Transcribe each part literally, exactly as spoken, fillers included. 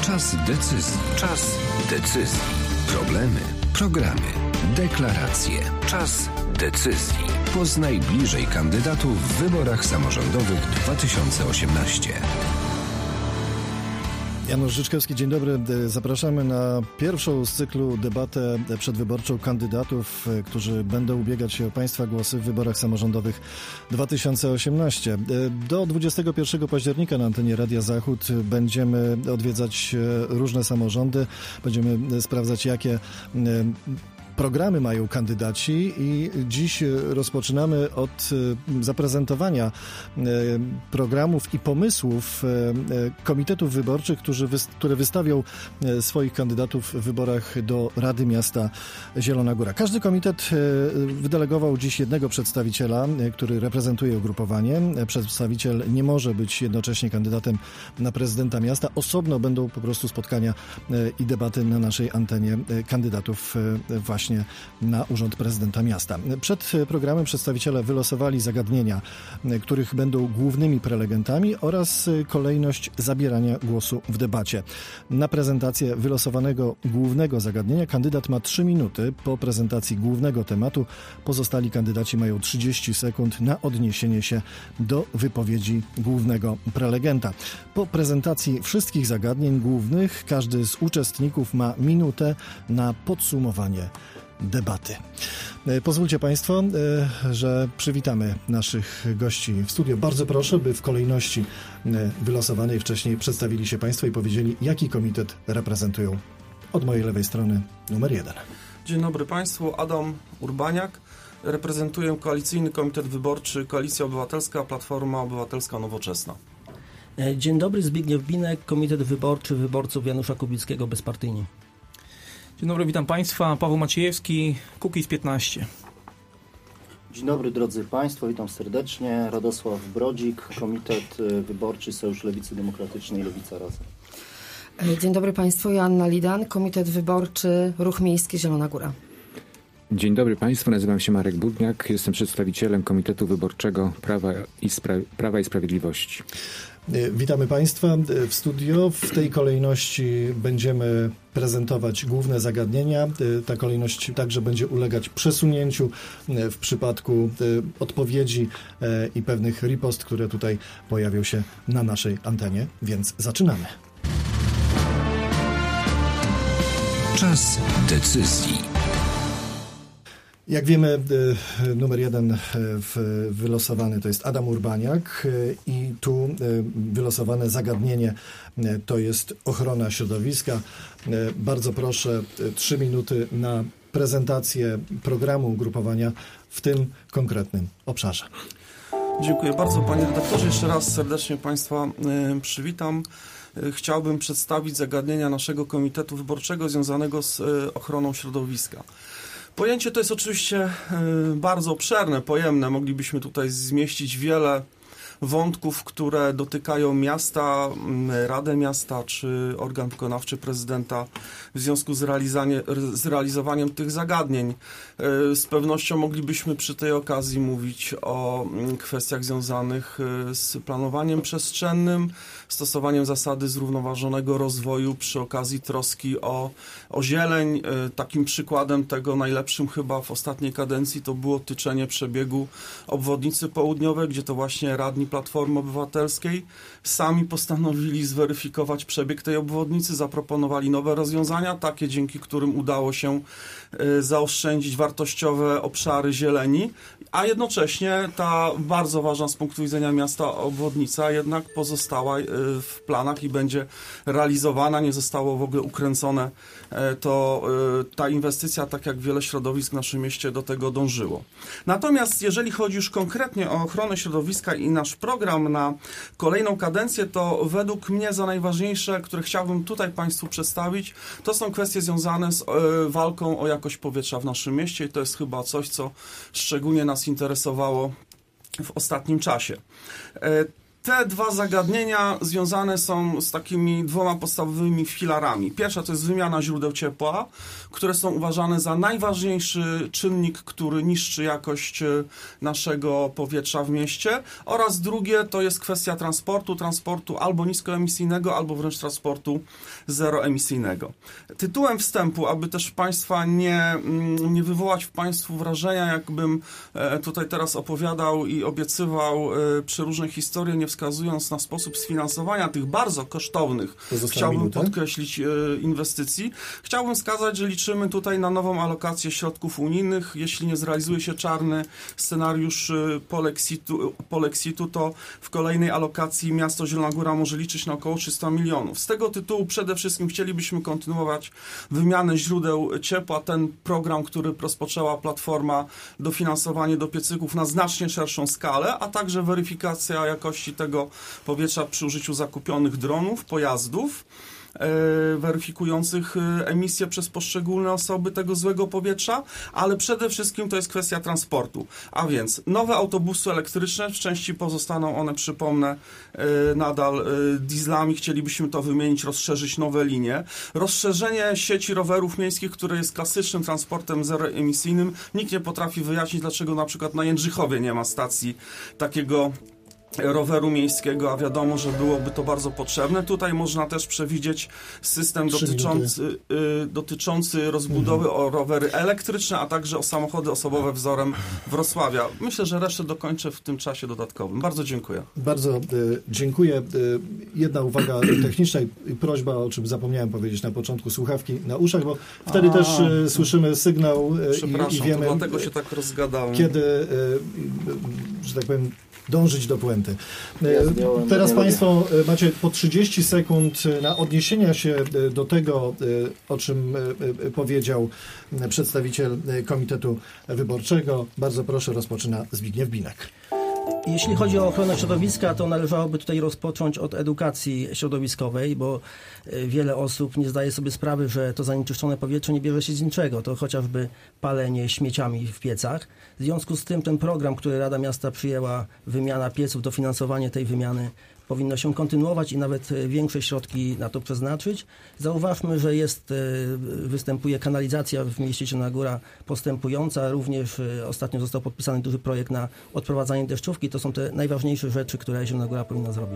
Czas decyzji. Czas decyzji. Problemy, programy, deklaracje. Czas decyzji. Poznaj bliżej kandydatów w wyborach samorządowych dwa tysiące osiemnaście. Janusz Życzkowski, dzień dobry. Zapraszamy na pierwszą z cyklu debatę przedwyborczą kandydatów, którzy będą ubiegać się o Państwa głosy w wyborach samorządowych dwa tysiące osiemnaście. Do dwudziestego pierwszego października na antenie Radia Zachód będziemy odwiedzać różne samorządy, będziemy sprawdzać, jakie programy mają kandydaci i dziś rozpoczynamy od zaprezentowania programów i pomysłów komitetów wyborczych, którzy, które wystawią swoich kandydatów w wyborach do Rady Miasta Zielona Góra. Każdy komitet wydelegował dziś jednego przedstawiciela, który reprezentuje ugrupowanie. Przedstawiciel nie może być jednocześnie kandydatem na prezydenta miasta. Osobno będą po prostu spotkania i debaty na naszej antenie kandydatów właśnie na urząd prezydenta miasta. Przed programem przedstawiciele wylosowali zagadnienia, których będą głównymi prelegentami, oraz kolejność zabierania głosu w debacie. Na prezentację wylosowanego głównego zagadnienia kandydat ma trzy minuty. Po prezentacji głównego tematu pozostali kandydaci mają trzydzieści sekund na odniesienie się do wypowiedzi głównego prelegenta. Po prezentacji wszystkich zagadnień głównych każdy z uczestników ma minutę na podsumowanie debaty. Pozwólcie Państwo, że przywitamy naszych gości w studio. Bardzo proszę, by w kolejności wylosowanej wcześniej przedstawili się Państwo i powiedzieli, jaki komitet reprezentują. Od mojej lewej strony numer jeden. Dzień dobry Państwu, Adam Urbaniak. Reprezentuję Koalicyjny Komitet Wyborczy Koalicja Obywatelska, Platforma Obywatelska, Nowoczesna. Dzień dobry, Zbigniew Binek, Komitet Wyborczy Wyborców Janusza Kubickiego, bezpartyjni. Dzień dobry, witam Państwa. Paweł Maciejewski, Kukiz piętnaście. Dzień dobry drodzy Państwo, witam serdecznie. Radosław Brodzik, Komitet Wyborczy Sojusz Lewicy Demokratycznej, Lewica Razem. Dzień dobry Państwu, Joanna Lidan, Komitet Wyborczy Ruch Miejski Zielona Góra. Dzień dobry Państwu, nazywam się Marek Budniak, jestem przedstawicielem Komitetu Wyborczego Prawa i, Spra- Prawa i Sprawiedliwości. Witamy Państwa w studio. W tej kolejności będziemy prezentować główne zagadnienia. Ta kolejność także będzie ulegać przesunięciu w przypadku odpowiedzi i pewnych ripost, które tutaj pojawią się na naszej antenie, więc zaczynamy. Czas decyzji. Jak wiemy, numer jeden wylosowany to jest Adam Urbaniak i tu wylosowane zagadnienie to jest ochrona środowiska. Bardzo proszę, trzy minuty na prezentację programu ugrupowania w tym konkretnym obszarze. Dziękuję bardzo, panie redaktorze. Jeszcze raz serdecznie Państwa przywitam. Chciałbym przedstawić zagadnienia naszego komitetu wyborczego związanego z ochroną środowiska. Pojęcie to jest oczywiście bardzo obszerne, pojemne. Moglibyśmy tutaj zmieścić wiele wątków, które dotykają miasta, Radę Miasta czy organ wykonawczy prezydenta w związku z, z realizowaniem tych zagadnień. Z pewnością moglibyśmy przy tej okazji mówić o kwestiach związanych z planowaniem przestrzennym, stosowaniem zasady zrównoważonego rozwoju przy okazji troski o, o zieleń. Takim przykładem tego najlepszym chyba w ostatniej kadencji to było tyczenie przebiegu obwodnicy południowej, gdzie to właśnie radni Platformy Obywatelskiej sami postanowili zweryfikować przebieg tej obwodnicy, zaproponowali nowe rozwiązania, takie dzięki którym udało się zaoszczędzić wartościowe obszary zieleni, a jednocześnie ta bardzo ważna z punktu widzenia miasta obwodnica jednak pozostała w planach i będzie realizowana, nie zostało w ogóle ukręcone to ta inwestycja, tak jak wiele środowisk w naszym mieście do tego dążyło. Natomiast jeżeli chodzi już konkretnie o ochronę środowiska i nasz program na kolejną kadencję, to według mnie za najważniejsze, które chciałbym tutaj Państwu przedstawić, to są kwestie związane z walką o jakość powietrza w naszym mieście i to jest chyba coś, co szczególnie nas interesowało w ostatnim czasie. Te dwa zagadnienia związane są z takimi dwoma podstawowymi filarami. Pierwsza to jest wymiana źródeł ciepła, które są uważane za najważniejszy czynnik, który niszczy jakość naszego powietrza w mieście, oraz drugie to jest kwestia transportu, transportu albo niskoemisyjnego, albo wręcz transportu zeroemisyjnego. Tytułem wstępu, aby też Państwa nie, nie wywołać w Państwu wrażenia, jakbym tutaj teraz opowiadał i obiecywał przeróżne historie, nie wskazując na sposób sfinansowania tych bardzo kosztownych, chciałbym minutę. podkreślić, inwestycji. Chciałbym wskazać, że liczymy tutaj na nową alokację środków unijnych. Jeśli nie zrealizuje się czarny scenariusz polexitu, polexitu, to w kolejnej alokacji miasto Zielona Góra może liczyć na około trzysta milionów. Z tego tytułu przede wszystkim chcielibyśmy kontynuować wymianę źródeł ciepła. Ten program, który rozpoczęła Platforma, dofinansowanie do piecyków na znacznie szerszą skalę, a także weryfikacja jakości tego powietrza przy użyciu zakupionych dronów, pojazdów weryfikujących emisję przez poszczególne osoby tego złego powietrza, ale przede wszystkim to jest kwestia transportu. A więc nowe autobusy elektryczne, w części pozostaną one, przypomnę, nadal dieslami. Chcielibyśmy to wymienić, rozszerzyć nowe linie. Rozszerzenie sieci rowerów miejskich, które jest klasycznym transportem zeroemisyjnym. Nikt nie potrafi wyjaśnić, dlaczego na przykład na Jędrzychowie nie ma stacji takiego roweru miejskiego, a wiadomo, że byłoby to bardzo potrzebne. Tutaj można też przewidzieć system dotyczący, y, dotyczący rozbudowy mhm. o rowery elektryczne, a także o samochody osobowe wzorem Wrocławia. Myślę, że resztę dokończę w tym czasie dodatkowym. Bardzo dziękuję. Bardzo y, dziękuję. Y, jedna uwaga techniczna i prośba, o czym zapomniałem powiedzieć na początku, słuchawki na uszach, bo wtedy a, też y, słyszymy sygnał y, i, i wiemy, to dlatego się tak rozgadałem. Kiedy, y, y, że tak powiem, dążyć do puenty. Teraz Państwo macie po trzydzieści sekund na odniesienia się do tego, o czym powiedział przedstawiciel Komitetu Wyborczego. Bardzo proszę, rozpoczyna Zbigniew Binek. Jeśli chodzi o ochronę środowiska, to należałoby tutaj rozpocząć od edukacji środowiskowej, bo wiele osób nie zdaje sobie sprawy, że to zanieczyszczone powietrze nie bierze się z niczego. To chociażby palenie śmieciami w piecach. W związku z tym ten program, który Rada Miasta przyjęła, wymiana pieców, dofinansowanie tej wymiany, powinno się kontynuować i nawet większe środki na to przeznaczyć. Zauważmy, że jest, występuje kanalizacja w mieście Zielona Góra postępująca. Również ostatnio został podpisany duży projekt na odprowadzanie deszczówki. To są te najważniejsze rzeczy, które Zielona Góra powinna zrobić.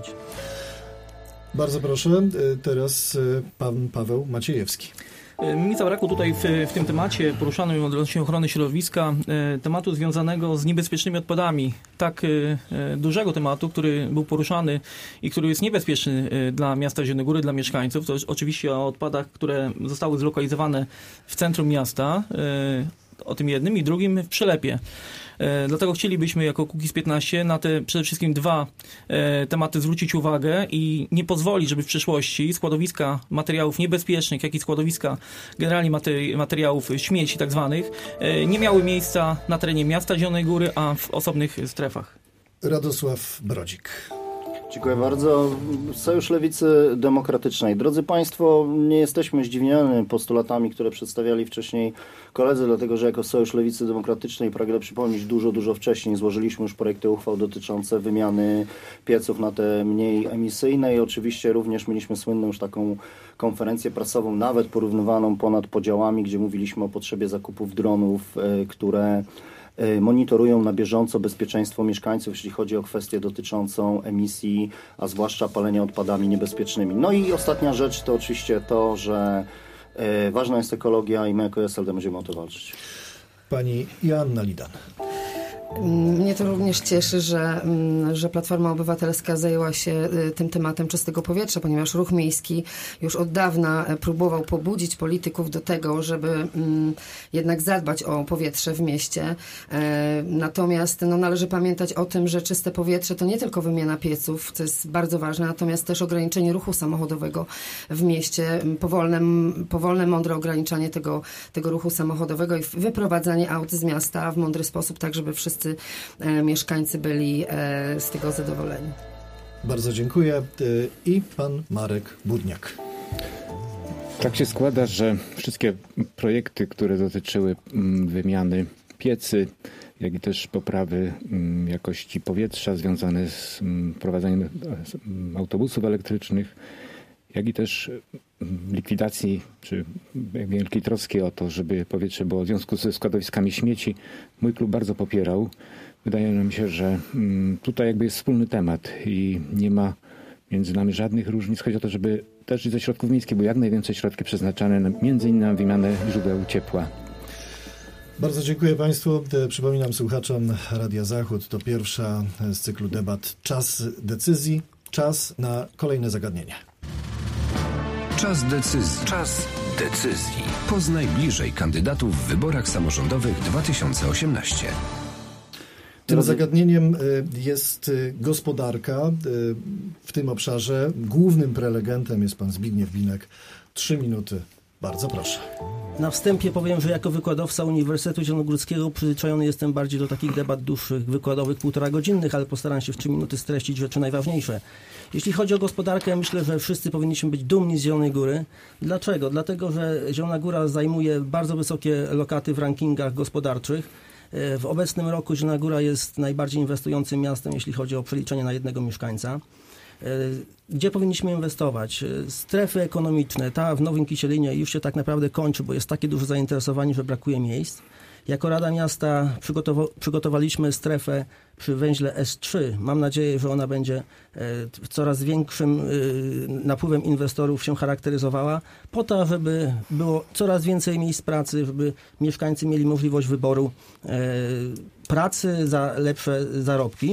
Bardzo proszę. Teraz pan Paweł Maciejewski. Mi zabrakło tutaj w, w tym temacie poruszanym odnośnie ochrony środowiska e, tematu związanego z niebezpiecznymi odpadami. Tak e, dużego tematu, który był poruszany i który jest niebezpieczny e, dla miasta Zielone Góry, dla mieszkańców. To oczywiście o odpadach, które zostały zlokalizowane w centrum miasta, e, o tym jednym i drugim w Przylepie. E, dlatego chcielibyśmy jako Kukiz piętnaście na te przede wszystkim dwa e, tematy zwrócić uwagę i nie pozwolić, żeby w przyszłości składowiska materiałów niebezpiecznych, jak i składowiska generalnie materi- materiałów śmieci tak zwanych e, nie miały miejsca na terenie miasta Zielonej Góry, a w osobnych strefach. Radosław Brodzik. Dziękuję bardzo. Sojusz Lewicy Demokratycznej. Drodzy Państwo, nie jesteśmy zdziwieni postulatami, które przedstawiali wcześniej koledzy, dlatego że jako Sojusz Lewicy Demokratycznej, pragnę przypomnieć, dużo, dużo wcześniej złożyliśmy już projekty uchwał dotyczące wymiany pieców na te mniej emisyjne i oczywiście również mieliśmy słynną już taką konferencję prasową, nawet porównywaną ponad podziałami, gdzie mówiliśmy o potrzebie zakupów dronów, które monitorują na bieżąco bezpieczeństwo mieszkańców, jeśli chodzi o kwestię dotyczącą emisji, a zwłaszcza palenia odpadami niebezpiecznymi. No i ostatnia rzecz to oczywiście to, że e, ważna jest ekologia i my jako S L D będziemy o to walczyć. Pani Joanna Lidan. Mnie to również cieszy, że, że Platforma Obywatelska zajęła się tym tematem czystego powietrza, ponieważ ruch miejski już od dawna próbował pobudzić polityków do tego, żeby jednak zadbać o powietrze w mieście. Natomiast no, należy pamiętać o tym, że czyste powietrze to nie tylko wymiana pieców, co jest bardzo ważne, natomiast też ograniczenie ruchu samochodowego w mieście, powolne, powolne mądre ograniczanie tego, tego ruchu samochodowego i wyprowadzanie aut z miasta w mądry sposób, tak żeby wszyscy e, mieszkańcy byli e, z tego zadowoleni. Bardzo dziękuję. I pan Marek Budniak. Tak się składa, że wszystkie projekty, które dotyczyły wymiany piecy, jak i też poprawy jakości powietrza związane z prowadzeniem autobusów elektrycznych, jak i też likwidacji czy wielkiej troski o to, żeby powietrze było w związku ze składowiskami śmieci. Mój klub bardzo popierał. Wydaje nam się, że tutaj jakby jest wspólny temat i nie ma między nami żadnych różnic. Chodzi o to, żeby też ze środków miejskich były jak najwięcej środki przeznaczane na, między innymi na wymianę źródeł ciepła. Bardzo dziękuję Państwu. Przypominam słuchaczom Radia Zachód, to pierwsza z cyklu debat Czas decyzji, czas na kolejne zagadnienie. Czas decyzji. Czas decyzji. Poznaj bliżej kandydatów w wyborach samorządowych dwa tysiące osiemnaście. Tym zagadnieniem jest gospodarka. W tym obszarze głównym prelegentem jest pan Zbigniew Binek. Trzy minuty. Bardzo proszę. Na wstępie powiem, że jako wykładowca Uniwersytetu Zielonogórskiego przyzwyczajony jestem bardziej do takich debat dłuższych, wykładowych, półtora godzinnych, ale postaram się w trzy minuty streścić rzeczy najważniejsze. Jeśli chodzi o gospodarkę, myślę, że wszyscy powinniśmy być dumni z Zielonej Góry. Dlaczego? Dlatego, że Zielona Góra zajmuje bardzo wysokie lokaty w rankingach gospodarczych. W obecnym roku Zielona Góra jest najbardziej inwestującym miastem, jeśli chodzi o przeliczenie na jednego mieszkańca. Gdzie powinniśmy inwestować? Strefy ekonomiczne, ta w Nowym Kisielinie już się tak naprawdę kończy, bo jest takie duże zainteresowanie, że brakuje miejsc. Jako Rada Miasta przygotowa- przygotowaliśmy strefę przy węźle S trzy. Mam nadzieję, że ona będzie coraz większym napływem inwestorów się charakteryzowała, po to, żeby było coraz więcej miejsc pracy, żeby mieszkańcy mieli możliwość wyboru pracy za lepsze zarobki.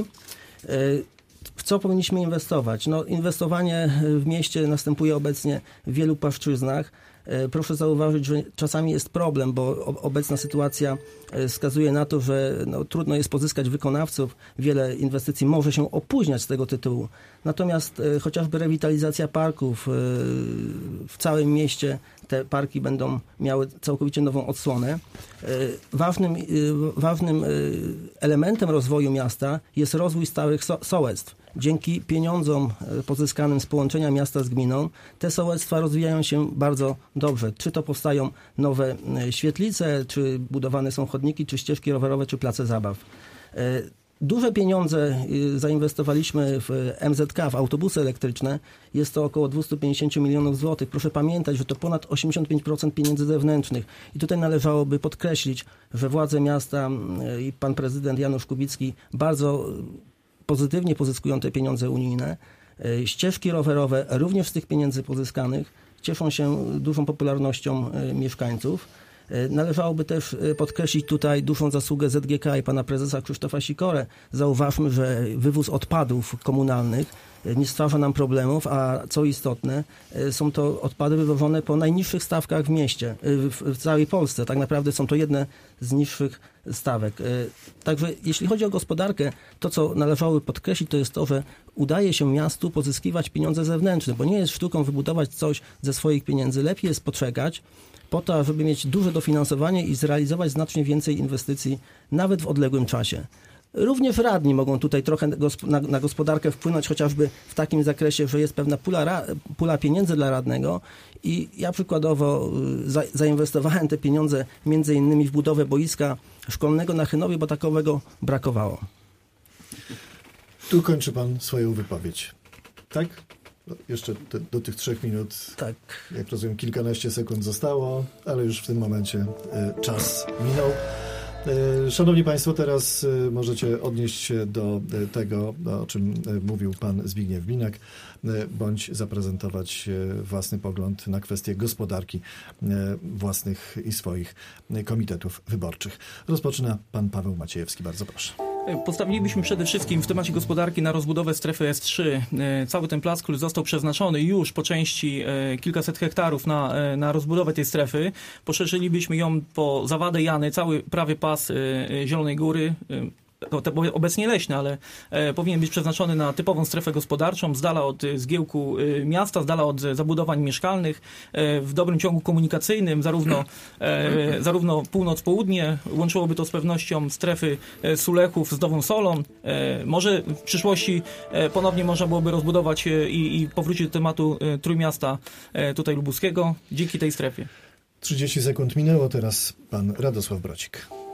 W co powinniśmy inwestować? No, inwestowanie w mieście następuje obecnie w wielu płaszczyznach. Proszę zauważyć, że czasami jest problem, bo obecna sytuacja wskazuje na to, że no, trudno jest pozyskać wykonawców. Wiele inwestycji może się opóźniać z tego tytułu. Natomiast e, chociażby rewitalizacja parków e, w całym mieście, te parki będą miały całkowicie nową odsłonę. E, ważnym e, ważnym e, elementem rozwoju miasta jest rozwój stałych so- sołectw. Dzięki pieniądzom pozyskanym z połączenia miasta z gminą, te sołectwa rozwijają się bardzo dobrze. Czy to powstają nowe świetlice, czy budowane są chodniki, czy ścieżki rowerowe, czy place zabaw. Duże pieniądze zainwestowaliśmy w M Z K, w autobusy elektryczne. Jest to około dwieście pięćdziesiąt milionów złotych. Proszę pamiętać, że to ponad osiemdziesiąt pięć procent pieniędzy zewnętrznych. I tutaj należałoby podkreślić, że władze miasta i pan prezydent Janusz Kubicki bardzo pozytywnie pozyskują te pieniądze unijne. Ścieżki rowerowe również z tych pieniędzy pozyskanych cieszą się dużą popularnością mieszkańców. Należałoby też podkreślić tutaj dużą zasługę Z G K i pana prezesa Krzysztofa Sikorę. Zauważmy, że wywóz odpadów komunalnych nie stwarza nam problemów, a co istotne, są to odpady wywożone po najniższych stawkach w mieście, w całej Polsce. Tak naprawdę są to jedne z niższych stawek. Także jeśli chodzi o gospodarkę, to co należałoby podkreślić, to jest to, że udaje się miastu pozyskiwać pieniądze zewnętrzne, bo nie jest sztuką wybudować coś ze swoich pieniędzy. Lepiej jest poczekać po to, żeby mieć duże dofinansowanie i zrealizować znacznie więcej inwestycji, nawet w odległym czasie. Również radni mogą tutaj trochę na, na gospodarkę wpłynąć, chociażby w takim zakresie, że jest pewna pula, pula pieniędzy dla radnego i ja przykładowo za, zainwestowałem te pieniądze między innymi w budowę boiska szkolnego na Chynowie, bo takowego brakowało. Tu kończy pan swoją wypowiedź. Tak? No, jeszcze te, do tych trzech minut, tak. Jak rozumiem, kilkanaście sekund zostało, ale już w tym momencie y, czas minął. Szanowni Państwo, teraz możecie odnieść się do tego, o czym mówił pan Zbigniew Binek, bądź zaprezentować własny pogląd na kwestie gospodarki własnych i swoich komitetów wyborczych. Rozpoczyna pan Paweł Maciejewski. Bardzo proszę. Postawilibyśmy przede wszystkim w temacie gospodarki na rozbudowę strefy S trzy. Cały ten plac, który został przeznaczony już po części kilkaset hektarów na, na rozbudowę tej strefy, poszerzylibyśmy ją po Zawadę Jany, cały prawie pas Zielonej Góry, to, to obecnie leśny, ale e, powinien być przeznaczony na typową strefę gospodarczą, z dala od zgiełku e, miasta, z dala od zabudowań mieszkalnych, e, w dobrym ciągu komunikacyjnym, zarówno, e, zarówno północ-południe, łączyłoby to z pewnością strefy e, Sulechów z Nową Solą. E, może w przyszłości e, ponownie można byłoby rozbudować e, i, i powrócić do tematu e, Trójmiasta e, tutaj lubuskiego dzięki tej strefie. trzydzieści sekund minęło, teraz pan Radosław Brocik.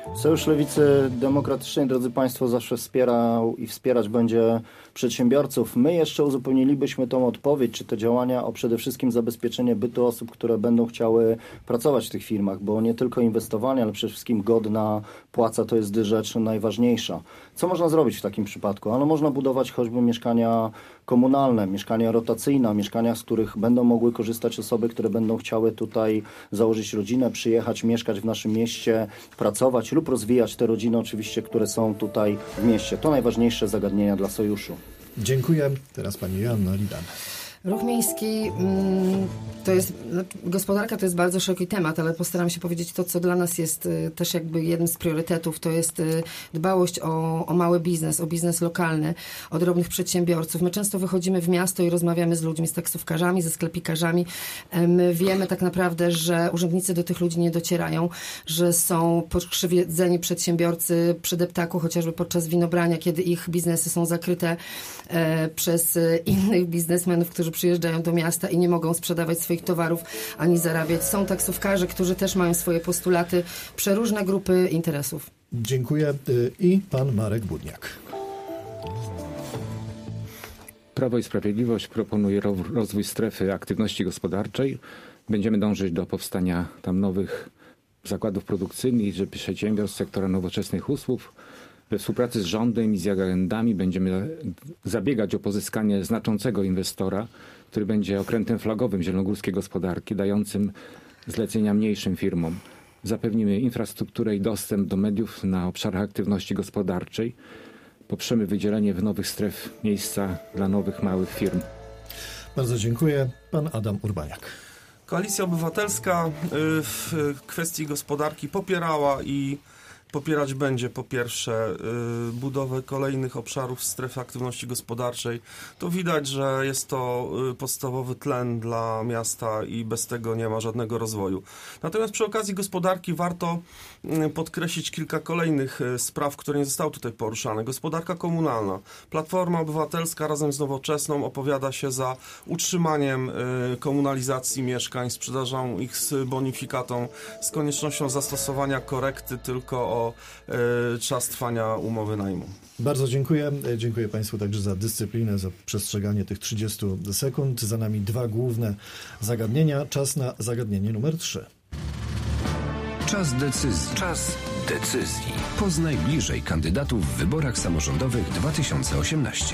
Sojusz Lewicy Demokratycznej, drodzy Państwo, zawsze wspierał i wspierać będzie przedsiębiorców. My jeszcze uzupełnilibyśmy tą odpowiedź, czy te działania o przede wszystkim zabezpieczenie bytu osób, które będą chciały pracować w tych firmach, bo nie tylko inwestowanie, ale przede wszystkim godna płaca to jest rzecz najważniejsza. Co można zrobić w takim przypadku? Ano można budować choćby mieszkania komunalne, mieszkania rotacyjne, mieszkania, z których będą mogły korzystać osoby, które będą chciały tutaj założyć rodzinę, przyjechać, mieszkać w naszym mieście, pracować lub rozwijać te rodziny oczywiście, które są tutaj w mieście. To najważniejsze zagadnienia dla Sojuszu. Dziękuję. Teraz pani Joanna Lidan. Ruch miejski to jest, gospodarka to jest bardzo szeroki temat, ale postaram się powiedzieć to, co dla nas jest też jakby jednym z priorytetów, to jest dbałość o, o mały biznes, o biznes lokalny, o drobnych przedsiębiorców. My często wychodzimy w miasto i rozmawiamy z ludźmi, z taksówkarzami, ze sklepikarzami. My wiemy tak naprawdę, że urzędnicy do tych ludzi nie docierają, że są pokrzywdzeni przedsiębiorcy przy deptaku, chociażby podczas winobrania, kiedy ich biznesy są zakryte e, przez innych biznesmenów, którzy przyjeżdżają do miasta i nie mogą sprzedawać swoich towarów ani zarabiać. Są taksówkarze, którzy też mają swoje postulaty, przeróżne grupy interesów. Dziękuję. I pan Marek Budniak. Prawo i Sprawiedliwość proponuje rozwój strefy aktywności gospodarczej. Będziemy dążyć do powstania tam nowych zakładów produkcyjnych, że przedsiębiorstw sektora nowoczesnych usług. We współpracy z rządem i z agendami będziemy zabiegać o pozyskanie znaczącego inwestora, który będzie okrętem flagowym zielonogórskiej gospodarki, dającym zlecenia mniejszym firmom. Zapewnimy infrastrukturę i dostęp do mediów na obszarach aktywności gospodarczej. Poprzemy wydzielenie w nowych stref miejsca dla nowych, małych firm. Bardzo dziękuję. Pan Adam Urbaniak. Koalicja Obywatelska w kwestii gospodarki popierała i popierać będzie po pierwsze y, budowę kolejnych obszarów strefy aktywności gospodarczej. To widać, że jest to y, podstawowy tlen dla miasta i bez tego nie ma żadnego rozwoju. Natomiast przy okazji gospodarki warto y, podkreślić kilka kolejnych y, spraw, które nie zostały tutaj poruszane. Gospodarka komunalna. Platforma Obywatelska razem z Nowoczesną opowiada się za utrzymaniem y, komunalizacji mieszkań, sprzedażą ich z bonifikatą, z koniecznością zastosowania korekty tylko o y, czas trwania umowy najmu. Bardzo dziękuję. Dziękuję Państwu także za dyscyplinę, za przestrzeganie tych trzydziestu sekund. Za nami dwa główne zagadnienia. Czas na zagadnienie numer trzy. Czas decyzji. Czas decyzji. Poznaj bliżej kandydatów w wyborach samorządowych dwa tysiące osiemnaście.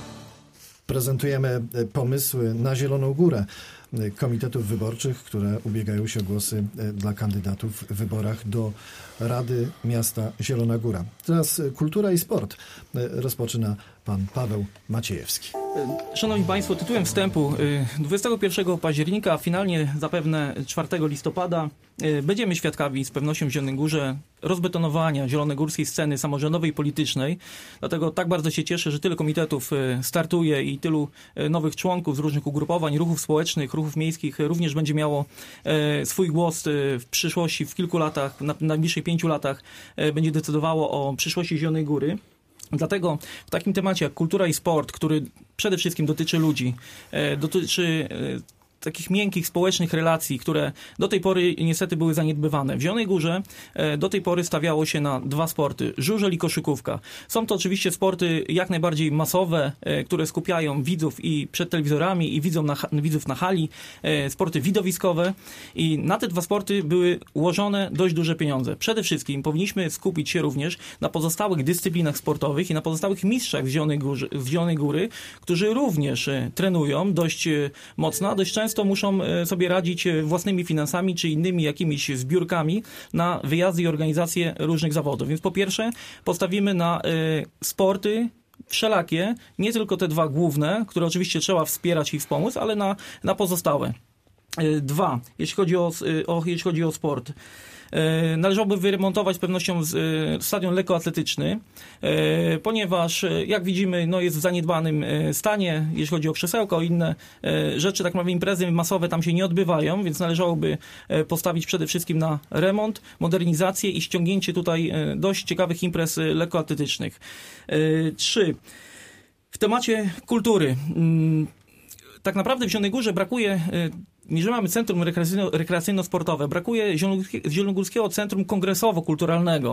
Prezentujemy pomysły na Zieloną Górę komitetów wyborczych, które ubiegają się o głosy dla kandydatów w wyborach do Rady Miasta Zielona Góra. Teraz kultura i sport. Rozpoczyna pan Paweł Maciejewski. Szanowni Państwo, tytułem wstępu dwudziestego pierwszego października, finalnie zapewne czwartego listopada, będziemy świadkami z pewnością w Zielonej Górze rozbetonowania zielonogórskiej sceny samorządowej i politycznej. Dlatego tak bardzo się cieszę, że tyle komitetów startuje i tylu nowych członków z różnych ugrupowań, ruchów społecznych, ruchów miejskich również będzie miało swój głos w przyszłości, w kilku latach, na najbliższych pięciu latach będzie decydowało o przyszłości Zielonej Góry. Dlatego w takim temacie jak kultura i sport, który przede wszystkim dotyczy ludzi, dotyczy takich miękkich, społecznych relacji, które do tej pory niestety były zaniedbywane. W Zielonej Górze do tej pory stawiało się na dwa sporty, żużel i koszykówka. Są to oczywiście sporty jak najbardziej masowe, które skupiają widzów i przed telewizorami i widzów na, widzów na hali, sporty widowiskowe i na te dwa sporty były ułożone dość duże pieniądze. Przede wszystkim powinniśmy skupić się również na pozostałych dyscyplinach sportowych i na pozostałych mistrzach z Zielonej, Górze, z Zielonej Góry, którzy również trenują dość mocno, dość często Często muszą sobie radzić własnymi finansami czy innymi jakimiś zbiórkami na wyjazdy i organizację różnych zawodów. Więc po pierwsze postawimy na sporty wszelakie, nie tylko te dwa główne, które oczywiście trzeba wspierać i wspomóc, ale na, na pozostałe. Dwa, jeśli chodzi o, o, jeśli chodzi o sport. Należałoby wyremontować z pewnością stadion lekkoatletyczny, ponieważ jak widzimy, no jest w zaniedbanym stanie, jeśli chodzi o krzesełka, o inne rzeczy, tak naprawdę imprezy masowe tam się nie odbywają, więc należałoby postawić przede wszystkim na remont, modernizację i ściągnięcie tutaj dość ciekawych imprez lekkoatletycznych. Trzy. W temacie kultury. Tak naprawdę w Zielonej Górze brakuje nie mamy centrum rekreacyjno, rekreacyjno-sportowe, brakuje Zielonogórskiego Centrum Kongresowo-Kulturalnego.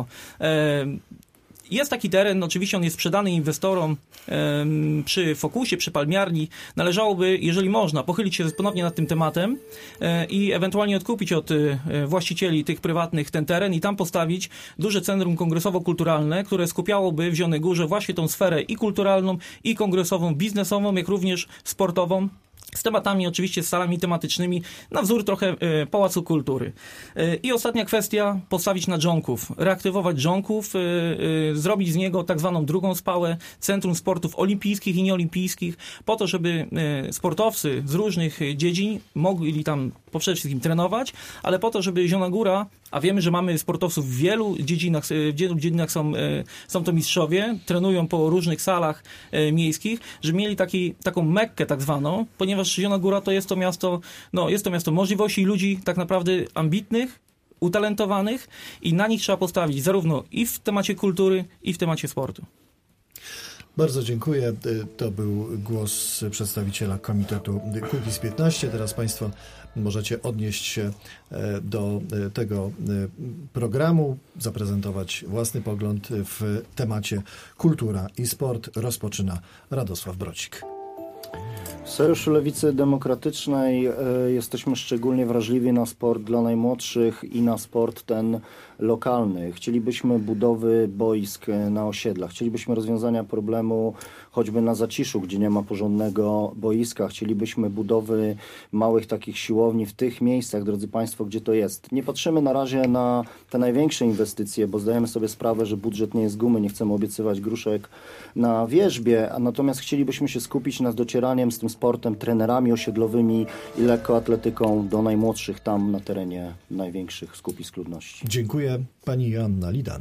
Jest taki teren, oczywiście on jest sprzedany inwestorom um, przy Fokusie, przy Palmiarni. Należałoby, jeżeli można, pochylić się ponownie nad tym tematem e, i ewentualnie odkupić od e, właścicieli tych prywatnych ten teren i tam postawić duże centrum kongresowo-kulturalne, które skupiałoby w Zielonej Górze właśnie tą sferę i kulturalną, i kongresową, biznesową, jak również sportową. Z tematami, oczywiście z salami tematycznymi, na wzór trochę e, Pałacu Kultury. E, I ostatnia kwestia, postawić na dżonków, reaktywować dżonków, e, e, zrobić z niego tak zwaną drugą spałę, Centrum Sportów Olimpijskich i Nieolimpijskich, po to, żeby e, sportowcy z różnych dziedzin mogli tam przede wszystkim trenować, ale po to, żeby Zielona Góra, a wiemy, że mamy sportowców w wielu dziedzinach, w wielu dziedzinach są, są to mistrzowie, trenują po różnych salach miejskich, żeby mieli taki, taką Mekkę tak zwaną, ponieważ Zielona Góra to jest to miasto, no jest to miasto możliwości i ludzi tak naprawdę ambitnych, utalentowanych i na nich trzeba postawić zarówno i w temacie kultury, i w temacie sportu. Bardzo dziękuję. To był głos przedstawiciela Komitetu Kukiz piętnaście. Teraz Państwo możecie odnieść się do tego programu, zaprezentować własny pogląd w temacie kultura i sport. Rozpoczyna Radosław Brocik. W Sojuszu Lewicy Demokratycznej y, jesteśmy szczególnie wrażliwi na sport dla najmłodszych i na sport ten lokalny. Chcielibyśmy budowy boisk na osiedlach. Chcielibyśmy rozwiązania problemu choćby na Zaciszu, gdzie nie ma porządnego boiska. Chcielibyśmy budowy małych takich siłowni w tych miejscach, drodzy Państwo, gdzie to jest. Nie patrzymy na razie na te największe inwestycje, bo zdajemy sobie sprawę, że budżet nie jest gumy, nie chcemy obiecywać gruszek na wierzbie, a natomiast chcielibyśmy się skupić nad docieraniem z tym sportem, trenerami osiedlowymi i lekkoatletyką do najmłodszych tam na terenie największych skupisk ludności. Dziękuję. Pani Joanna Lidan.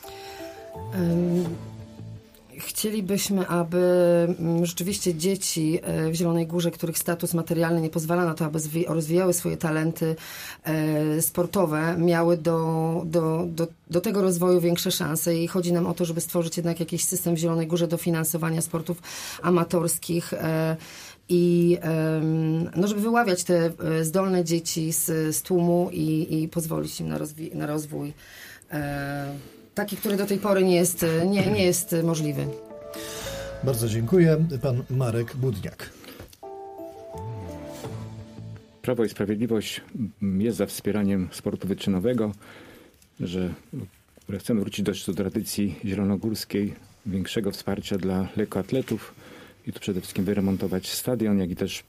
Um. Chcielibyśmy, aby rzeczywiście dzieci w Zielonej Górze, których status materialny nie pozwala na to, aby rozwijały swoje talenty sportowe, miały do, do, do, do tego rozwoju większe szanse i chodzi nam o to, żeby stworzyć jednak jakiś system w Zielonej Górze dofinansowania sportów amatorskich i no, żeby wyławiać te zdolne dzieci z, z tłumu i, i pozwolić im na, rozwi- na rozwój taki, który do tej pory nie jest, nie, nie jest możliwy. Bardzo dziękuję. Pan Marek Budniak. Prawo i Sprawiedliwość jest za wspieraniem sportu wyczynowego, że chcemy wrócić do, do tradycji zielonogórskiej, większego wsparcia dla lekkoatletów i tu przede wszystkim wyremontować stadion, jak i też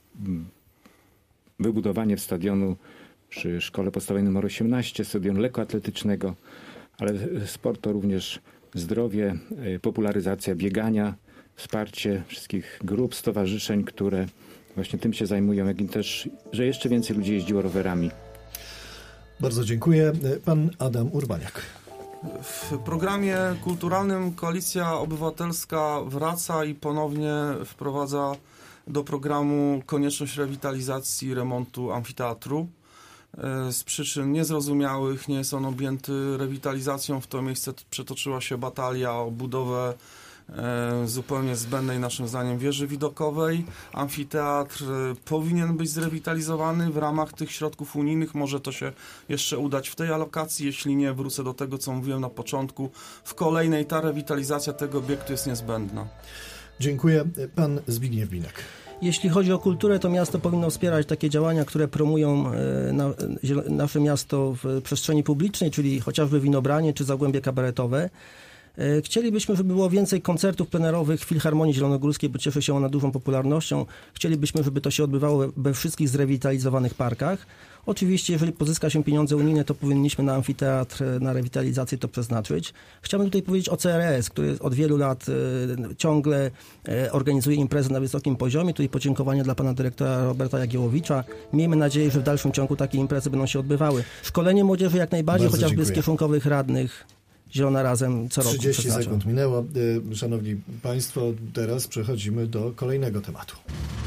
wybudowanie stadionu przy szkole podstawowej numer osiemnaście, stadionu lekkoatletycznego, ale sport to również zdrowie, popularyzacja biegania, wsparcie wszystkich grup, stowarzyszeń, które właśnie tym się zajmują, jak i też, że jeszcze więcej ludzi jeździło rowerami. Bardzo dziękuję. Pan Adam Urbaniak. W programie kulturalnym Koalicja Obywatelska wraca i ponownie wprowadza do programu konieczność rewitalizacji, remontu amfiteatru. Z przyczyn niezrozumiałych nie jest on objęty rewitalizacją. W to miejsce przetoczyła się batalia o budowę e, zupełnie zbędnej naszym zdaniem wieży widokowej. Amfiteatr e, powinien być zrewitalizowany w ramach tych środków unijnych. Może to się jeszcze udać w tej alokacji. Jeśli nie, wrócę do tego, co mówiłem na początku. W kolejnej ta rewitalizacja tego obiektu jest niezbędna. Dziękuję. Pan Zbigniew Binek. Jeśli chodzi o kulturę, to miasto powinno wspierać takie działania, które promują na, nasze miasto w przestrzeni publicznej, czyli chociażby winobranie czy zagłębie kabaretowe. Chcielibyśmy, żeby było więcej koncertów plenerowych w Filharmonii Zielonogórskiej, bo cieszy się ona dużą popularnością. Chcielibyśmy, żeby to się odbywało we wszystkich zrewitalizowanych parkach. Oczywiście, jeżeli pozyska się pieniądze unijne, to powinniśmy na amfiteatr, na rewitalizację to przeznaczyć. Chciałbym tutaj powiedzieć o C R S, który od wielu lat e, ciągle e, organizuje imprezy na wysokim poziomie. Tutaj podziękowanie dla pana dyrektora Roberta Jagiełowicza. Miejmy nadzieję, że w dalszym ciągu takie imprezy będą się odbywały. Szkolenie młodzieży jak najbardziej, Bardzo chociażby dziękuję. z kieszonkowych radnych. Zielona Razem co roku trzydzieści przeznacza. sekund minęło. Szanowni Państwo, teraz przechodzimy do kolejnego tematu.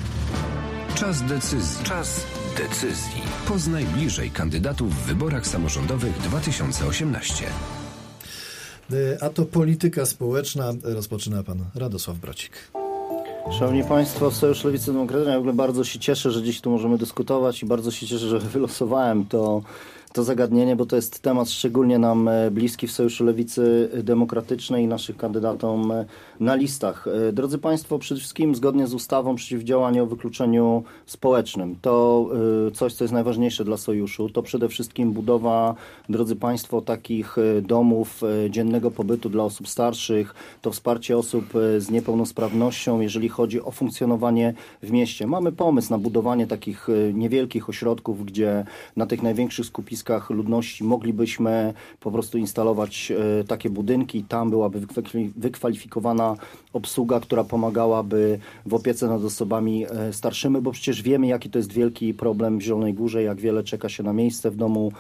Czas decyzji. Czas decyzji. Poznaj bliżej kandydatów w wyborach samorządowych dwa tysiące osiemnaście. A to polityka społeczna. Rozpoczyna pan Radosław Brocik. Szanowni Państwo, Sojusz Lewicy Demokratycznej, ja w ogóle bardzo się cieszę, że dziś tu możemy dyskutować i bardzo się cieszę, że wylosowałem to, to zagadnienie, bo to jest temat szczególnie nam bliski w Sojuszu Lewicy Demokratycznej i naszych kandydatom na listach. Drodzy Państwo, przede wszystkim zgodnie z ustawą przeciwdziałanie wykluczeniu społecznym, to coś, co jest najważniejsze dla Sojuszu, to przede wszystkim budowa, drodzy Państwo, takich domów dziennego pobytu dla osób starszych, to wsparcie osób z niepełnosprawnością, jeżeli chodzi o funkcjonowanie w mieście. Mamy pomysł na budowanie takich niewielkich ośrodków, gdzie na tych największych skupiskach ludności moglibyśmy po prostu instalować takie budynki. Tam byłaby wykwalifikowana obsługa, która pomagałaby w opiece nad osobami starszymi, bo przecież wiemy, jaki to jest wielki problem w Zielonej Górze, jak wiele czeka się na miejsce w domu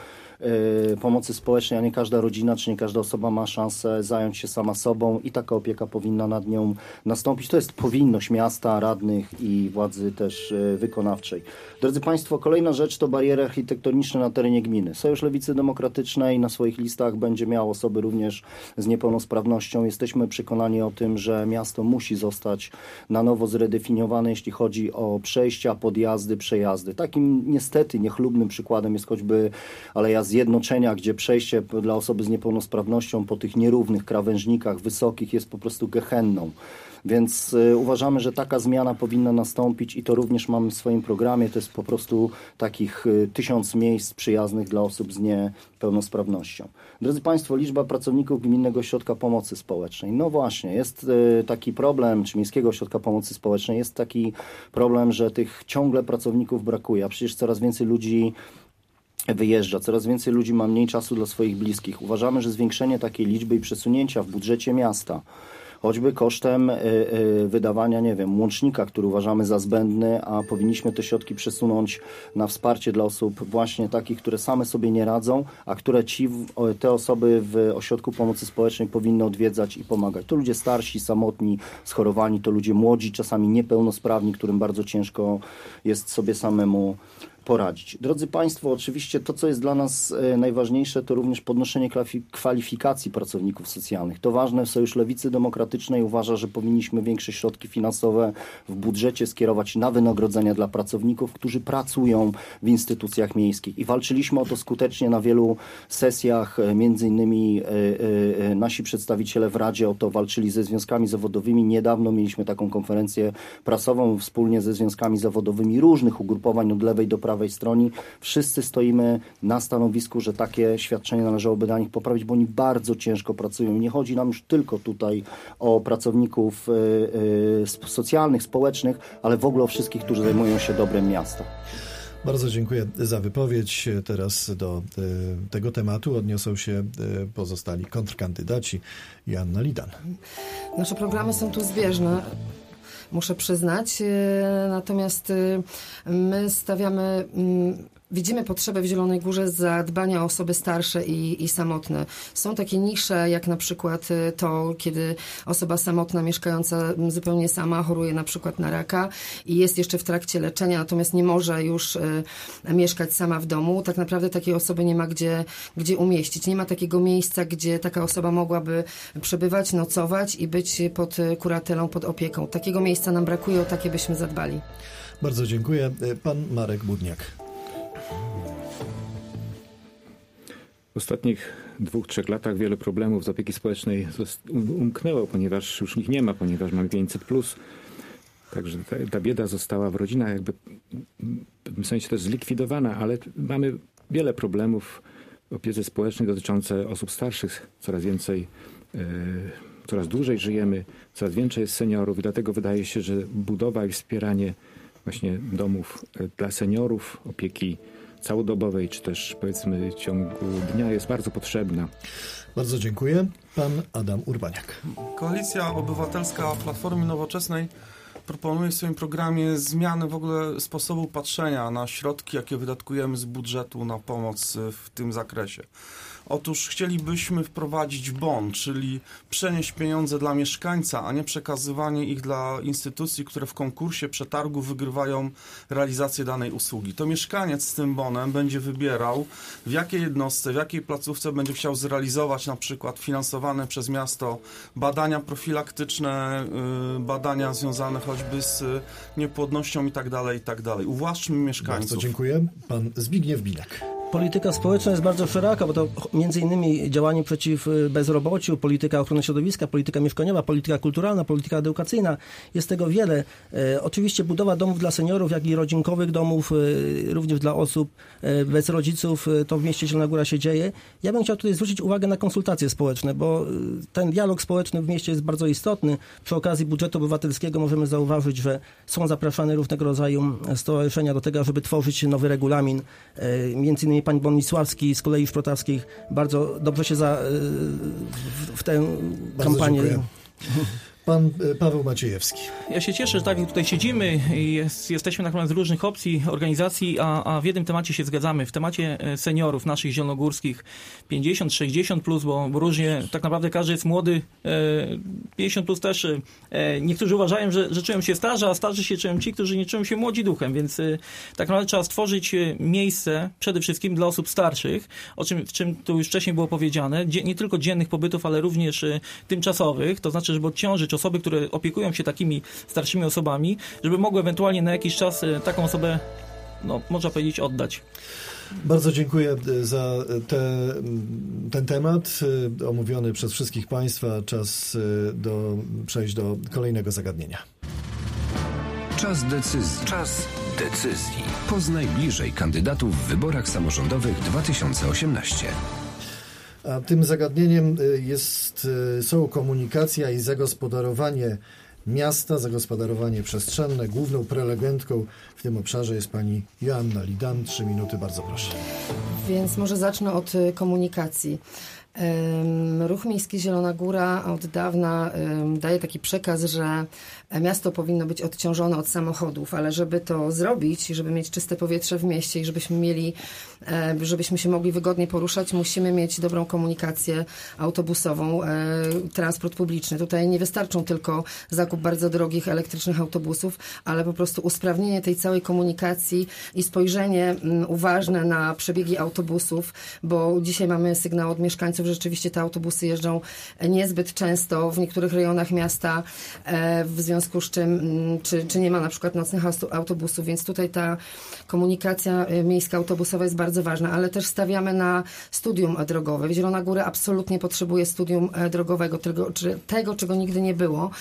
pomocy społecznej, a nie każda rodzina, czy nie każda osoba ma szansę zająć się sama sobą i taka opieka powinna nad nią nastąpić. To jest powinność miasta, radnych i władzy też wykonawczej. Drodzy Państwo, kolejna rzecz to bariery architektoniczne na terenie gminy. Sojusz Lewicy Demokratycznej na swoich listach będzie miał osoby również z niepełnosprawnością. Jesteśmy przekonani o tym, że miasto musi zostać na nowo zredefiniowane, jeśli chodzi o przejścia, podjazdy, przejazdy. Takim niestety niechlubnym przykładem jest choćby Aleja Zjednoczenia, gdzie przejście dla osoby z niepełnosprawnością po tych nierównych krawężnikach wysokich jest po prostu gehenną. Więc y, uważamy, że taka zmiana powinna nastąpić i to również mamy w swoim programie. To jest po prostu takich y, tysiąc miejsc przyjaznych dla osób z niepełnosprawnością. Drodzy Państwo, liczba pracowników Gminnego Ośrodka Pomocy Społecznej. No właśnie, jest y, taki problem, czy Miejskiego Ośrodka Pomocy Społecznej, jest taki problem, że tych ciągle pracowników brakuje, a przecież coraz więcej ludzi wyjeżdża, coraz więcej ludzi ma mniej czasu dla swoich bliskich. Uważamy, że zwiększenie takiej liczby i przesunięcia w budżecie miasta, choćby kosztem y, y, wydawania, nie wiem, łącznika, który uważamy za zbędny, a powinniśmy te środki przesunąć na wsparcie dla osób właśnie takich, które same sobie nie radzą, a które ci, te osoby w Ośrodku Pomocy Społecznej powinny odwiedzać i pomagać. To ludzie starsi, samotni, schorowani, to ludzie młodzi, czasami niepełnosprawni, którym bardzo ciężko jest sobie samemu poradzić. Drodzy Państwo, oczywiście to, co jest dla nas najważniejsze, to również podnoszenie kwalifikacji pracowników socjalnych. To ważne. Sojusz Lewicy Demokratycznej uważa, że powinniśmy większe środki finansowe w budżecie skierować na wynagrodzenia dla pracowników, którzy pracują w instytucjach miejskich. I walczyliśmy o to skutecznie na wielu sesjach. Między innymi nasi przedstawiciele w Radzie o to walczyli ze związkami zawodowymi. Niedawno mieliśmy taką konferencję prasową wspólnie ze związkami zawodowymi różnych ugrupowań od lewej do prawej stronie. Wszyscy stoimy na stanowisku, że takie świadczenia należałoby dla nich poprawić, bo oni bardzo ciężko pracują. I nie chodzi nam już tylko tutaj o pracowników y, y, socjalnych, społecznych, ale w ogóle o wszystkich, którzy zajmują się dobrem miasta. Bardzo dziękuję za wypowiedź. Teraz do y, tego tematu odniosą się y, pozostali kontrkandydaci. Joanna Lidan. Nasze programy są tu zbieżne, muszę przyznać. Natomiast my stawiamy, widzimy potrzebę w Zielonej Górze zadbania o osoby starsze i, i samotne. Są takie nisze, jak na przykład to, kiedy osoba samotna mieszkająca zupełnie sama choruje na przykład na raka i jest jeszcze w trakcie leczenia, natomiast nie może już y, mieszkać sama w domu. Tak naprawdę takiej osoby nie ma gdzie, gdzie umieścić. Nie ma takiego miejsca, gdzie taka osoba mogłaby przebywać, nocować i być pod kuratelą, pod opieką. Takiego miejsca nam brakuje, o takie byśmy zadbali. Bardzo dziękuję. Pan Marek Budniak. W ostatnich dwóch, trzech latach wiele problemów z opieki społecznej umknęło, ponieważ już ich nie ma, ponieważ mamy pięćset plus. Także ta, ta bieda została w rodzinach jakby w pewnym sensie też zlikwidowana, ale mamy wiele problemów w opiece społecznej dotyczące osób starszych. Coraz więcej, yy, coraz dłużej żyjemy, coraz więcej jest seniorów i dlatego wydaje się, że budowa i wspieranie właśnie domów dla seniorów, opieki całodobowej, czy też powiedzmy w ciągu dnia jest bardzo potrzebna. Bardzo dziękuję. Pan Adam Urbaniak. Koalicja Obywatelska Platformy Nowoczesnej proponuje w swoim programie zmianę w ogóle sposobu patrzenia na środki, jakie wydatkujemy z budżetu na pomoc w tym zakresie. Otóż chcielibyśmy wprowadzić bon, czyli przenieść pieniądze dla mieszkańca, a nie przekazywanie ich dla instytucji, które w konkursie przetargu wygrywają realizację danej usługi. To mieszkaniec z tym bonem będzie wybierał, w jakiej jednostce, w jakiej placówce będzie chciał zrealizować na przykład finansowane przez miasto badania profilaktyczne, badania związane choćby choćby z niepłodnością i tak dalej, i tak dalej. Uwłaszczmy mieszkańców. Bardzo dziękuję. Pan Zbigniew Binek. Polityka społeczna jest bardzo szeroka, bo to między innymi działanie przeciw bezrobociu, polityka ochrony środowiska, polityka mieszkaniowa, polityka kulturalna, polityka edukacyjna. Jest tego wiele. E, oczywiście budowa domów dla seniorów, jak i rodzinkowych domów, e, również dla osób e, bez rodziców, e, to w mieście Zielona Góra się dzieje. Ja bym chciał tutaj zwrócić uwagę na konsultacje społeczne, bo e, ten dialog społeczny w mieście jest bardzo istotny. Przy okazji budżetu obywatelskiego możemy zauważyć, że są zapraszane różnego rodzaju stowarzyszenia do tego, żeby tworzyć nowy regulamin. E, między innymi pan Bonisławski z Kolei Szprotawskich bardzo dobrze się za, w, w tę Bardzo kampanię... Dziękuję. Pan Paweł Maciejewski. Ja się cieszę, że tak tutaj siedzimy i jest, jesteśmy tak naprawdę z różnych opcji, organizacji, a, a w jednym temacie się zgadzamy. W temacie seniorów naszych zielonogórskich pięćdziesiąt, sześćdziesiąt plus, bo, bo różnie tak naprawdę każdy jest młody. pięćdziesiąt plus też niektórzy uważają, że, że czują się starzy, a starzy się czują ci, którzy nie czują się młodzi duchem, więc tak naprawdę trzeba stworzyć miejsce przede wszystkim dla osób starszych, o czym, w czym tu już wcześniej było powiedziane, nie tylko dziennych pobytów, ale również tymczasowych, to znaczy, żeby odciążyć osoby, które opiekują się takimi starszymi osobami, żeby mogły ewentualnie na jakiś czas taką osobę, no, można powiedzieć, oddać. Bardzo dziękuję za te, ten temat omówiony przez wszystkich Państwa. Czas do, przejść do kolejnego zagadnienia. Czas decyzji. Czas decyzji. Poznaj bliżej kandydatów w wyborach samorządowych dwa tysiące osiemnaście. A tym zagadnieniem jest, są komunikacja i zagospodarowanie miasta, zagospodarowanie przestrzenne. Główną prelegentką w tym obszarze jest pani Joanna Lidan. Trzy minuty, bardzo proszę. Więc może zacznę od komunikacji. Ruch Miejski Zielona Góra od dawna daje taki przekaz, że miasto powinno być odciążone od samochodów, ale żeby to zrobić, żeby mieć czyste powietrze w mieście i żebyśmy mieli, żebyśmy się mogli wygodnie poruszać, musimy mieć dobrą komunikację autobusową, transport publiczny. Tutaj nie wystarczą tylko zakup bardzo drogich elektrycznych autobusów, ale po prostu usprawnienie tej całej komunikacji i spojrzenie uważne na przebiegi autobusów, bo dzisiaj mamy sygnał od mieszkańców, że rzeczywiście te autobusy jeżdżą niezbyt często w niektórych rejonach miasta, w związku z czym, czy, czy nie ma na przykład nocnych autobusów, więc tutaj ta komunikacja miejska autobusowa jest bardzo ważna, ale też stawiamy na studium drogowe. Zielona Góra absolutnie potrzebuje studium drogowego, tego, czy, tego czego nigdy nie było.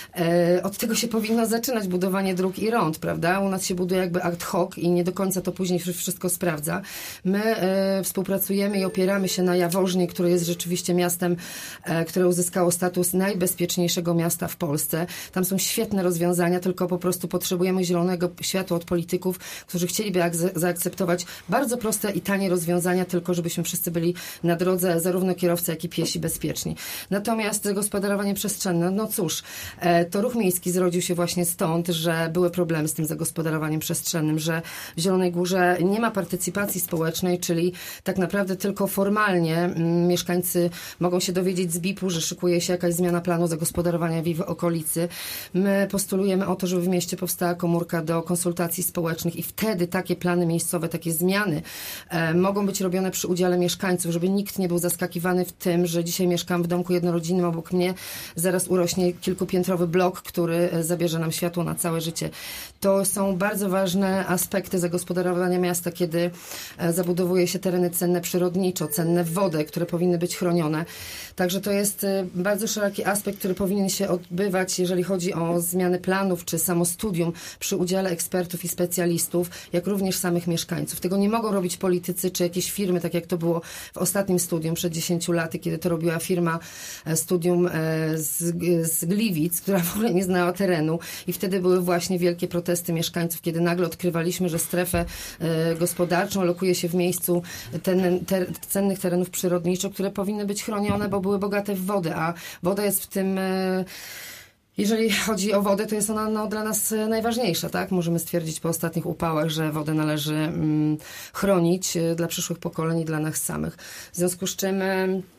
Od tego się powinno zaczynać budowanie dróg i rond, prawda? U nas się buduje jakby ad hoc i nie do końca to później wszystko sprawdza. My e, współpracujemy i opieramy się na Jaworznie, które jest rzeczywiście miastem, e, które uzyskało status najbezpieczniejszego miasta w Polsce. Tam są świetne rozwiązania, tylko po prostu potrzebujemy zielonego światła od polityków, którzy chcieliby zaakceptować bardzo proste i tanie rozwiązania, tylko żebyśmy wszyscy byli na drodze, zarówno kierowcy, jak i piesi bezpieczni. Natomiast zagospodarowanie przestrzenne, no cóż, e, to Ruch Miejski zrodził się właśnie stąd, że były problemy z tym zagospodarowaniem przestrzennym, że w Zielonej Górze nie ma partycypacji społecznej, czyli tak naprawdę tylko formalnie m, mieszkańcy mogą się dowiedzieć z B I P-u, że szykuje się jakaś zmiana planu zagospodarowania w ich okolicy. My postulujemy o to, żeby w mieście powstała komórka do konsultacji społecznych i wtedy takie plany miejscowe, takie zmiany e, mogą być robione przy udziale mieszkańców, żeby nikt nie był zaskakiwany w tym, że dzisiaj mieszkam w domku jednorodzinnym, obok mnie zaraz urośnie kilkupiętrowy blok, który zabierze nam światło na całe życie. To są bardzo ważne aspekty zagospodarowania miasta, kiedy zabudowuje się tereny cenne przyrodniczo, cenne w wodę, które powinny być chronione. Także to jest bardzo szeroki aspekt, który powinien się odbywać, jeżeli chodzi o zmiany planów, czy samo studium przy udziale ekspertów i specjalistów, jak również samych mieszkańców. Tego nie mogą robić politycy, czy jakieś firmy, tak jak to było w ostatnim studium przed dziesięciu laty, kiedy to robiła firma studium z, z Gliwic, która w ogóle nie znała terenu i wtedy były właśnie wielkie protesty mieszkańców, kiedy nagle odkrywaliśmy, że strefę e, gospodarczą lokuje się w miejscu ten, ter, cennych terenów przyrodniczo, które powinny być chronione, bo były bogate w wodę, a woda jest w tym... E, Jeżeli chodzi o wodę, to jest ona no, dla nas najważniejsza, tak? Możemy stwierdzić po ostatnich upałach, że wodę należy mm, chronić dla przyszłych pokoleń i dla nas samych. W związku z czym...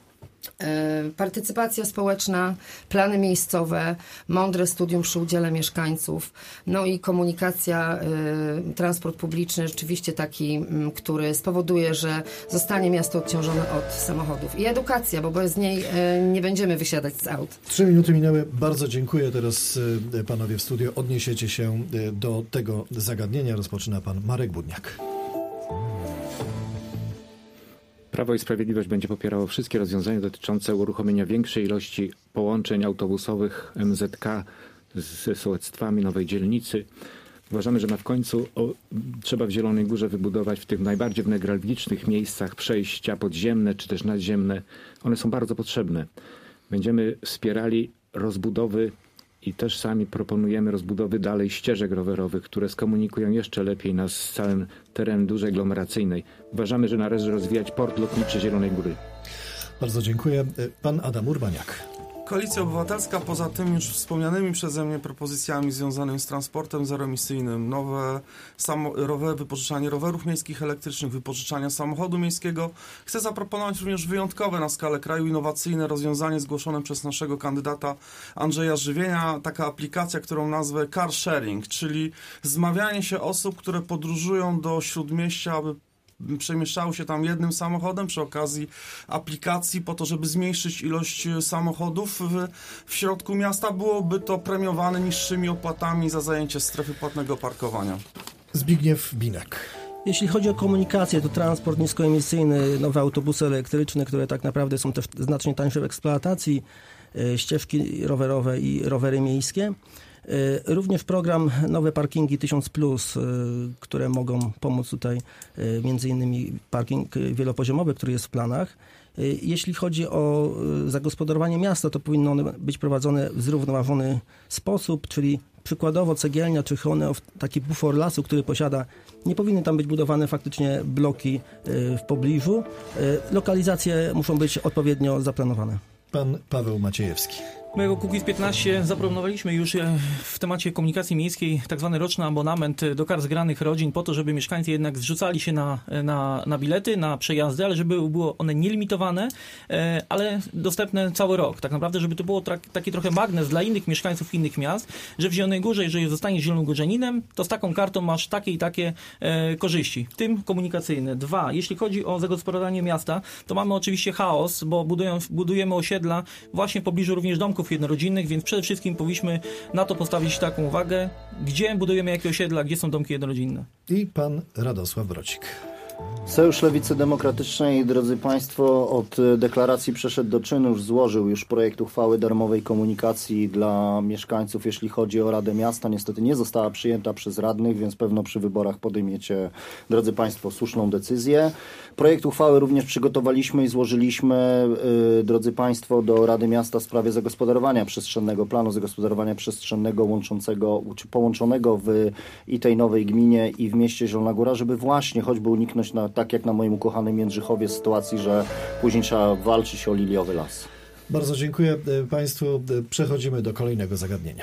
Partycypacja społeczna, plany miejscowe, mądre studium przy udziale mieszkańców, no i komunikacja, y, transport publiczny, rzeczywiście taki, y, który spowoduje, że zostanie miasto odciążone od samochodów. I edukacja, bo bez niej y, nie będziemy wysiadać z aut. Trzy minuty minęły. Bardzo dziękuję. Teraz y, panowie w studio odniesiecie się y, do tego zagadnienia. Rozpoczyna pan Marek Budniak. Prawo i Sprawiedliwość będzie popierało wszystkie rozwiązania dotyczące uruchomienia większej ilości połączeń autobusowych M Z K z sołectwami nowej dzielnicy. Uważamy, że na w końcu o, trzeba w Zielonej Górze wybudować w tych najbardziej newralgicznych miejscach przejścia podziemne czy też nadziemne. One są bardzo potrzebne. Będziemy wspierali rozbudowy i też sami proponujemy rozbudowy dalej ścieżek rowerowych, które skomunikują jeszcze lepiej nas z całym terenem dużej aglomeracyjnej. Uważamy, że należy rozwijać port lotniczy Zielonej Góry. Bardzo dziękuję. Pan Adam Urbaniak. Koalicja Obywatelska, poza tym już wspomnianymi przeze mnie propozycjami związanymi z transportem zeroemisyjnym, nowe samo, rowe, wypożyczanie rowerów miejskich elektrycznych, wypożyczania samochodu miejskiego, chce zaproponować również wyjątkowe na skalę kraju innowacyjne rozwiązanie zgłoszone przez naszego kandydata Andrzeja Żywienia, taka aplikacja, którą nazwę car sharing, czyli zmawianie się osób, które podróżują do śródmieścia, aby przemieszczały się tam jednym samochodem przy okazji aplikacji po to, żeby zmniejszyć ilość samochodów w, w środku miasta. Byłoby to premiowane niższymi opłatami za zajęcie strefy płatnego parkowania. Zbigniew Binek. Jeśli chodzi o komunikację, to transport niskoemisyjny, nowe autobusy elektryczne, które tak naprawdę są też znacznie tańsze w eksploatacji, ścieżki rowerowe i rowery miejskie. Również program Nowe Parkingi tysiąc plus, które mogą pomóc tutaj, między innymi parking wielopoziomowy, który jest w planach. Jeśli chodzi o zagospodarowanie miasta, to powinno one być prowadzone w zrównoważony sposób, czyli przykładowo cegielnia czy Honeow, taki bufor lasu, który posiada, nie powinny tam być budowane faktycznie bloki w pobliżu. Lokalizacje muszą być odpowiednio zaplanowane. Pan Paweł Maciejewski. My jako Kukiz piętnaście zaproponowaliśmy już w temacie komunikacji miejskiej tak zwany roczny abonament do kart zgranych rodzin po to, żeby mieszkańcy jednak zrzucali się na, na, na bilety, na przejazdy, ale żeby były one nielimitowane, ale dostępne cały rok. Tak naprawdę, żeby to było tra- taki trochę magnes dla innych mieszkańców innych miast, że w Zielonej Górze, jeżeli zostaniesz zielonogórzaninem, to z taką kartą masz takie i takie e, korzyści, w tym komunikacyjne. Dwa, jeśli chodzi o zagospodarowanie miasta, to mamy oczywiście chaos, bo budują, budujemy osiedla właśnie w pobliżu również domków jednorodzinnych, więc przede wszystkim powinniśmy na to postawić taką uwagę, gdzie budujemy jakie osiedla, gdzie są domki jednorodzinne. I pan Radosław Brocik. Sojusz Lewicy Demokratycznej, drodzy Państwo, od deklaracji przeszedł do czynów, złożył już projekt uchwały darmowej komunikacji dla mieszkańców, jeśli chodzi o Radę Miasta. Niestety nie została przyjęta przez radnych, więc pewno przy wyborach podejmiecie, drodzy Państwo, słuszną decyzję. Projekt uchwały również przygotowaliśmy i złożyliśmy, yy, drodzy Państwo, do Rady Miasta w sprawie zagospodarowania przestrzennego, planu zagospodarowania przestrzennego łączącego, czy połączonego w i tej nowej gminie i w mieście Zielona Góra, żeby właśnie choćby uniknąć na, tak jak na moim ukochanym Jędrzychowie, sytuacji, że później trzeba walczyć o liliowy las. Bardzo dziękuję Państwu. Przechodzimy do kolejnego zagadnienia.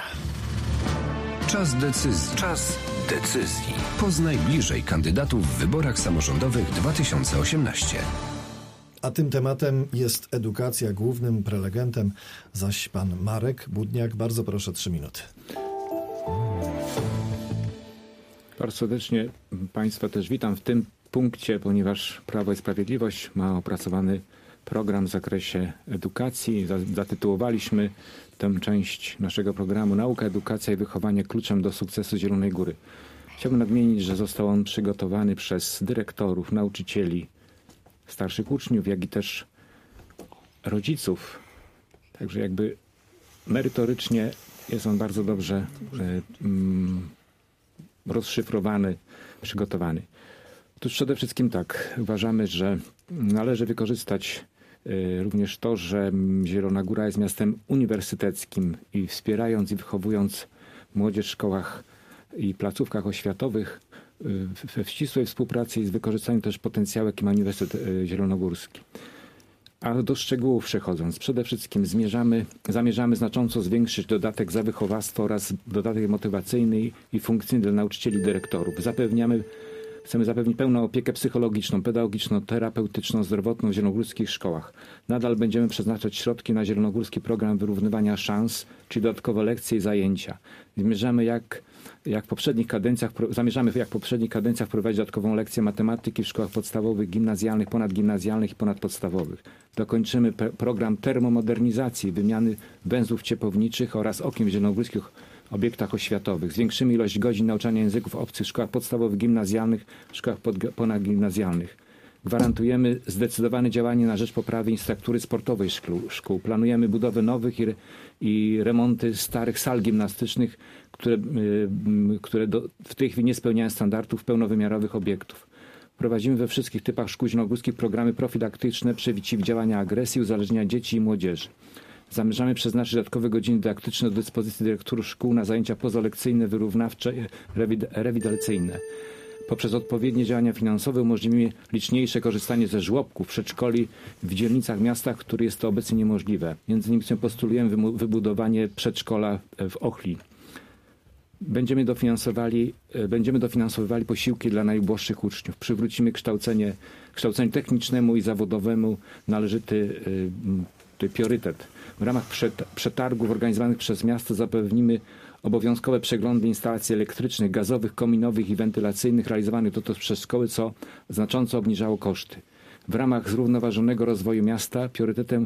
Czas decyzji. Czas decyzji. Poznaj bliżej kandydatów w wyborach samorządowych dwa tysiące osiemnaście. A tym tematem jest edukacja. Głównym prelegentem zaś pan Marek Budniak. Bardzo proszę, trzy minuty. Bardzo serdecznie Państwa też witam w tym punkcie, ponieważ Prawo i Sprawiedliwość ma opracowany program w zakresie edukacji. Zatytułowaliśmy tę część naszego programu Nauka, edukacja i wychowanie kluczem do sukcesu Zielonej Góry. Chciałbym nadmienić, że został on przygotowany przez dyrektorów, nauczycieli, starszych uczniów, jak i też rodziców. Także jakby merytorycznie jest on bardzo dobrze mm, rozszyfrowany, przygotowany. Otóż przede wszystkim tak, uważamy, że należy wykorzystać y, również to, że Zielona Góra jest miastem uniwersyteckim i wspierając i wychowując młodzież w szkołach i placówkach oświatowych y, we ścisłej współpracy i z wykorzystaniem też potencjału, jaki ma Uniwersytet y, Zielonogórski. A do szczegółów przechodząc, przede wszystkim zmierzamy, zamierzamy znacząco zwiększyć dodatek za wychowawstwo oraz dodatek motywacyjny i funkcyjny dla nauczycieli i dyrektorów. Zapewniamy Chcemy zapewnić pełną opiekę psychologiczną, pedagogiczną, terapeutyczną, zdrowotną w zielonogórskich szkołach. Nadal będziemy przeznaczać środki na zielonogórski program wyrównywania szans, czyli dodatkowe lekcje i zajęcia. Zmierzamy jak, jak w poprzednich kadencjach, zamierzamy jak w poprzednich kadencjach wprowadzić dodatkową lekcję matematyki w szkołach podstawowych, gimnazjalnych, ponadgimnazjalnych i ponadpodstawowych. Dokończymy pe- program termomodernizacji, wymiany węzłów ciepłowniczych oraz okien w zielonogórskich obiektach oświatowych. Zwiększymy ilość godzin nauczania języków obcych w szkołach podstawowych, gimnazjalnych, szkołach pod- ponadgimnazjalnych. Gwarantujemy zdecydowane działanie na rzecz poprawy infrastruktury sportowej szkół. szkół. Planujemy budowę nowych i, re- i remonty starych sal gimnastycznych, które, y, które do, w tej chwili nie spełniają standardów pełnowymiarowych obiektów. Prowadzimy we wszystkich typach szkół zielonogórskich programy profilaktyczne przeciwdziałania agresji, uzależnienia dzieci i młodzieży. Zamierzamy przeznaczyć dodatkowe godziny dydaktyczne do dyspozycji dyrektorów szkół na zajęcia pozalekcyjne, wyrównawcze, rewid- rewidalizacyjne. Poprzez odpowiednie działania finansowe umożliwimy liczniejsze korzystanie ze żłobków, przedszkoli w dzielnicach miasta, w których jest to obecnie niemożliwe. Między innymi postulujemy wymu- wybudowanie przedszkola w Ochli. Będziemy dofinansowali, będziemy dofinansowywali posiłki dla najuboższych uczniów. Przywrócimy kształcenie, kształceniu technicznemu i zawodowemu należyty y, y, priorytet. W ramach przetargów organizowanych przez miasto zapewnimy obowiązkowe przeglądy instalacji elektrycznych, gazowych, kominowych i wentylacyjnych realizowanych dotąd przez szkoły, co znacząco obniżało koszty. W ramach zrównoważonego rozwoju miasta priorytetem,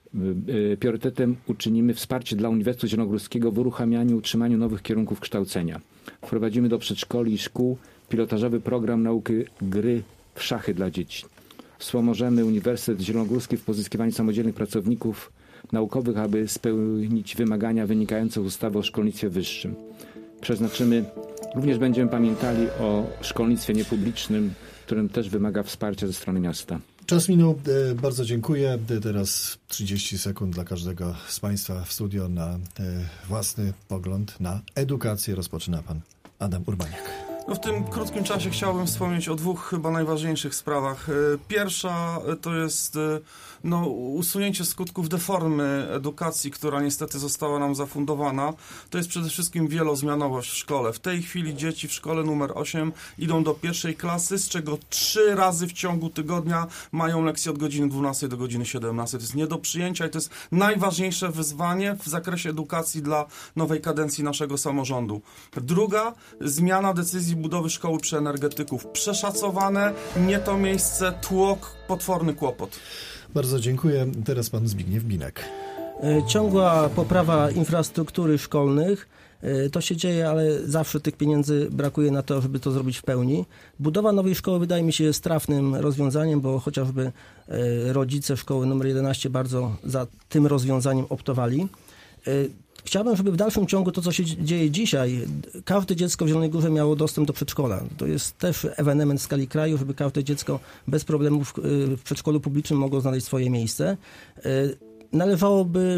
yy, priorytetem uczynimy wsparcie dla Uniwersytetu Zielonogórskiego w uruchamianiu i utrzymaniu nowych kierunków kształcenia. Wprowadzimy do przedszkoli i szkół pilotażowy program nauki gry w szachy dla dzieci. Wspomożemy Uniwersytet Zielonogórski w pozyskiwaniu samodzielnych pracowników naukowych, aby spełnić wymagania wynikające z ustawy o szkolnictwie wyższym. Przeznaczymy, również będziemy pamiętali o szkolnictwie niepublicznym, którym też wymaga wsparcia ze strony miasta. Czas minął. Bardzo dziękuję. Teraz trzydzieści sekund dla każdego z Państwa w studio na własny pogląd na edukację. Rozpoczyna Pan Adam Urbaniak. No w tym krótkim czasie chciałbym wspomnieć o dwóch chyba najważniejszych sprawach. Pierwsza to jest no, usunięcie skutków deformy edukacji, która niestety została nam zafundowana. To jest przede wszystkim wielozmianowość w szkole. W tej chwili dzieci w szkole numer osiem idą do pierwszej klasy, z czego trzy razy w ciągu tygodnia mają lekcje od godziny dwunastej do godziny siedemnastej. To jest nie do przyjęcia i to jest najważniejsze wyzwanie w zakresie edukacji dla nowej kadencji naszego samorządu. Druga, zmiana decyzji budowy szkoły przy energetyków. Przeszacowane, nie to miejsce, tłok, potworny kłopot. Bardzo dziękuję. Teraz pan Zbigniew Binek. Ciągła poprawa infrastruktury szkolnych. To się dzieje, ale zawsze tych pieniędzy brakuje na to, żeby to zrobić w pełni. Budowa nowej szkoły wydaje mi się trafnym rozwiązaniem, bo chociażby rodzice szkoły numer jedenaście bardzo za tym rozwiązaniem optowali. Chciałbym, żeby w dalszym ciągu to, co się dzieje dzisiaj, każde dziecko w Zielonej Górze miało dostęp do przedszkola. To jest też ewenement w skali kraju, żeby każde dziecko bez problemów w przedszkolu publicznym mogło znaleźć swoje miejsce. Należałoby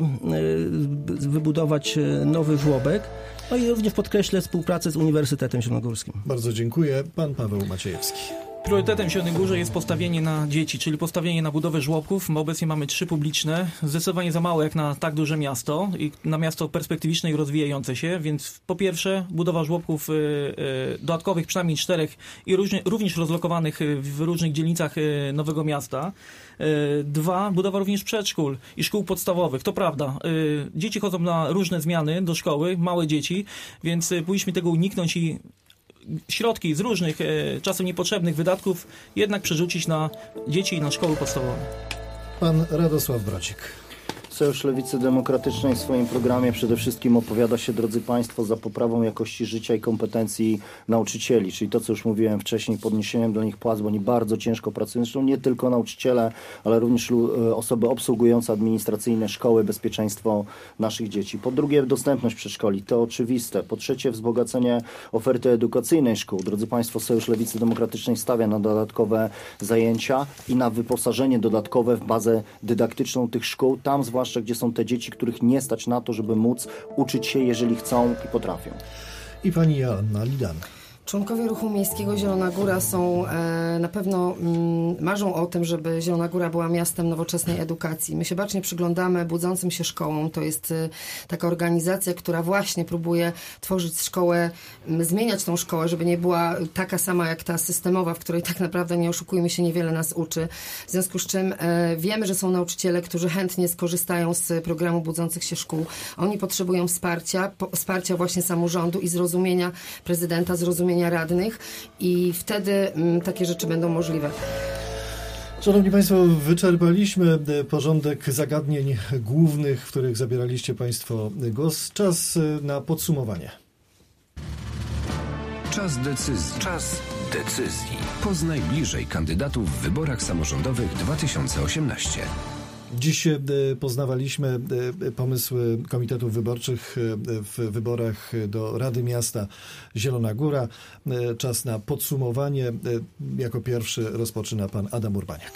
wybudować nowy żłobek, no i również podkreślę współpracę z Uniwersytetem Zielonogórskim. Bardzo dziękuję. Pan Paweł Maciejewski. Priorytetem w Zielonej Górze jest postawienie na dzieci, czyli postawienie na budowę żłobków. My obecnie mamy trzy publiczne, zdecydowanie za mało jak na tak duże miasto i na miasto perspektywiczne i rozwijające się, więc po pierwsze budowa żłobków y, y, dodatkowych, przynajmniej czterech i różnie, również rozlokowanych w różnych dzielnicach y, Nowego Miasta. Y, dwa, budowa również przedszkól i szkół podstawowych. To prawda, y, dzieci chodzą na różne zmiany do szkoły, małe dzieci, więc y, powinniśmy tego uniknąć i środki z różnych, e, czasem niepotrzebnych wydatków jednak przerzucić na dzieci i na szkoły podstawowe. Pan Radosław Brocik. Sojusz Lewicy Demokratycznej w swoim programie przede wszystkim opowiada się, drodzy Państwo, za poprawą jakości życia i kompetencji nauczycieli, czyli to, co już mówiłem wcześniej, podniesieniem dla nich płac, bo oni bardzo ciężko pracują. Zresztą nie tylko nauczyciele, ale również osoby obsługujące administracyjne szkoły, bezpieczeństwo naszych dzieci. Po drugie, dostępność przedszkoli, to oczywiste. Po trzecie, wzbogacenie oferty edukacyjnej szkół. Drodzy Państwo, Sojusz Lewicy Demokratycznej stawia na dodatkowe zajęcia i na wyposażenie dodatkowe w bazę dydaktyczną tych szkół, tam zwłaszcza gdzie są te dzieci, których nie stać na to, żeby móc uczyć się, jeżeli chcą i potrafią. I pani Joanna Lidan. Członkowie Ruchu Miejskiego Zielona Góra są e, na pewno mm, marzą o tym, żeby Zielona Góra była miastem nowoczesnej edukacji. My się bacznie przyglądamy budzącym się szkołom. To jest e, taka organizacja, która właśnie próbuje tworzyć szkołę, m, zmieniać tą szkołę, żeby nie była taka sama jak ta systemowa, w której tak naprawdę, nie oszukujmy się, niewiele nas uczy. W związku z czym e, wiemy, że są nauczyciele, którzy chętnie skorzystają z programu budzących się szkół. Oni potrzebują wsparcia, po, wsparcia właśnie samorządu i zrozumienia prezydenta, zrozumienia radnych i wtedy m, takie rzeczy będą możliwe. Szanowni Państwo, wyczerpaliśmy porządek zagadnień głównych, w których zabieraliście Państwo głos. Czas na podsumowanie. Czas decyzji. Czas decyzji. Poznaj bliżej kandydatów w wyborach samorządowych dwa tysiące osiemnaście. Dziś poznawaliśmy pomysły komitetów wyborczych w wyborach do Rady Miasta Zielona Góra. Czas na podsumowanie. Jako pierwszy rozpoczyna pan Adam Urbaniak.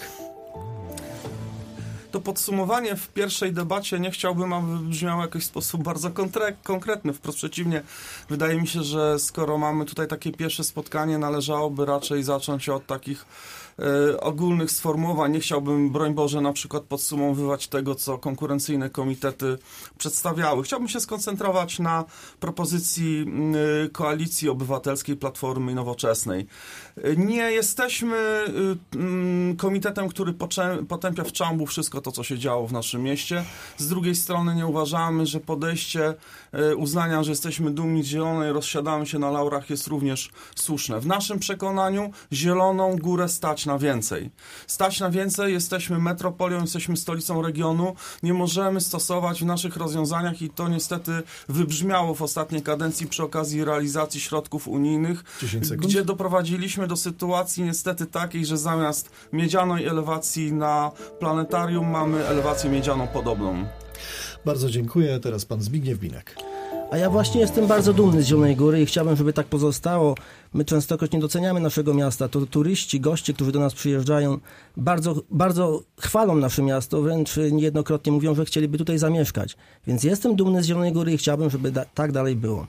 To podsumowanie w pierwszej debacie nie chciałbym, aby brzmiało w jakiś sposób bardzo konkretny. Wprost przeciwnie, wydaje mi się, że skoro mamy tutaj takie pierwsze spotkanie, należałoby raczej zacząć od takich e, ogólnych sformułowań. Nie chciałbym, broń Boże, na przykład podsumowywać tego, co konkurencyjne komitety przedstawiały. Chciałbym się skoncentrować na propozycji e, Koalicji Obywatelskiej, Platformy i Nowoczesnej. E, nie jesteśmy e, komitetem, który poczę, potępia w czambu wszystko to, co się działo w naszym mieście. Z drugiej strony nie uważamy, że podejście e, uznania, że jesteśmy dumni z Zielonej, rozsiadamy się na laurach, jest również słuszne. W naszym przekonaniu Zieloną Górę stać na więcej. Stać na więcej, jesteśmy metropolią, jesteśmy stolicą regionu. Nie możemy stosować w naszych rozwiązaniach, i to niestety wybrzmiało w ostatniej kadencji przy okazji realizacji środków unijnych, gdzie doprowadziliśmy do sytuacji niestety takiej, że zamiast miedzianej elewacji na planetarium mamy elewację miedzianą podobną. Bardzo dziękuję. Teraz pan Zbigniew Binek. A ja właśnie jestem bardzo dumny z Zielonej Góry i chciałbym, żeby tak pozostało. My częstokroć nie doceniamy naszego miasta. To turyści, goście, którzy do nas przyjeżdżają, bardzo, bardzo chwalą nasze miasto, wręcz niejednokrotnie mówią, że chcieliby tutaj zamieszkać. Więc jestem dumny z Zielonej Góry i chciałbym, żeby da- tak dalej było.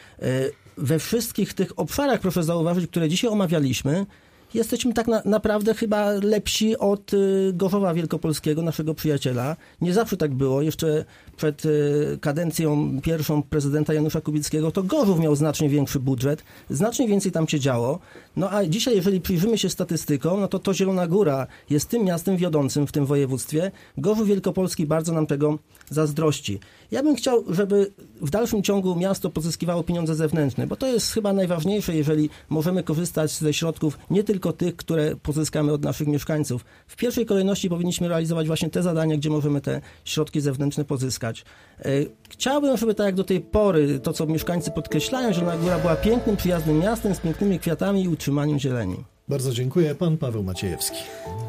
We wszystkich tych obszarach, proszę zauważyć, które dzisiaj omawialiśmy, jesteśmy tak na, naprawdę chyba lepsi od y, Gorzowa Wielkopolskiego, naszego przyjaciela. Nie zawsze tak było. Jeszcze przed y, kadencją pierwszą prezydenta Janusza Kubickiego to Gorzów miał znacznie większy budżet, znacznie więcej tam się działo. No a dzisiaj, jeżeli przyjrzymy się statystykom, no to to Zielona Góra jest tym miastem wiodącym w tym województwie. Gorzów Wielkopolski bardzo nam tego zazdrości. Ja bym chciał, żeby w dalszym ciągu miasto pozyskiwało pieniądze zewnętrzne, bo to jest chyba najważniejsze, jeżeli możemy korzystać ze środków nie tylko tych, które pozyskamy od naszych mieszkańców. W pierwszej kolejności powinniśmy realizować właśnie te zadania, gdzie możemy te środki zewnętrzne pozyskać. Chciałbym, żeby tak jak do tej pory, to co mieszkańcy podkreślają, że Zielona Góra była pięknym, przyjaznym miastem z pięknymi kwiatami i utrzymaniem zieleni. Bardzo dziękuję. Pan Paweł Maciejewski.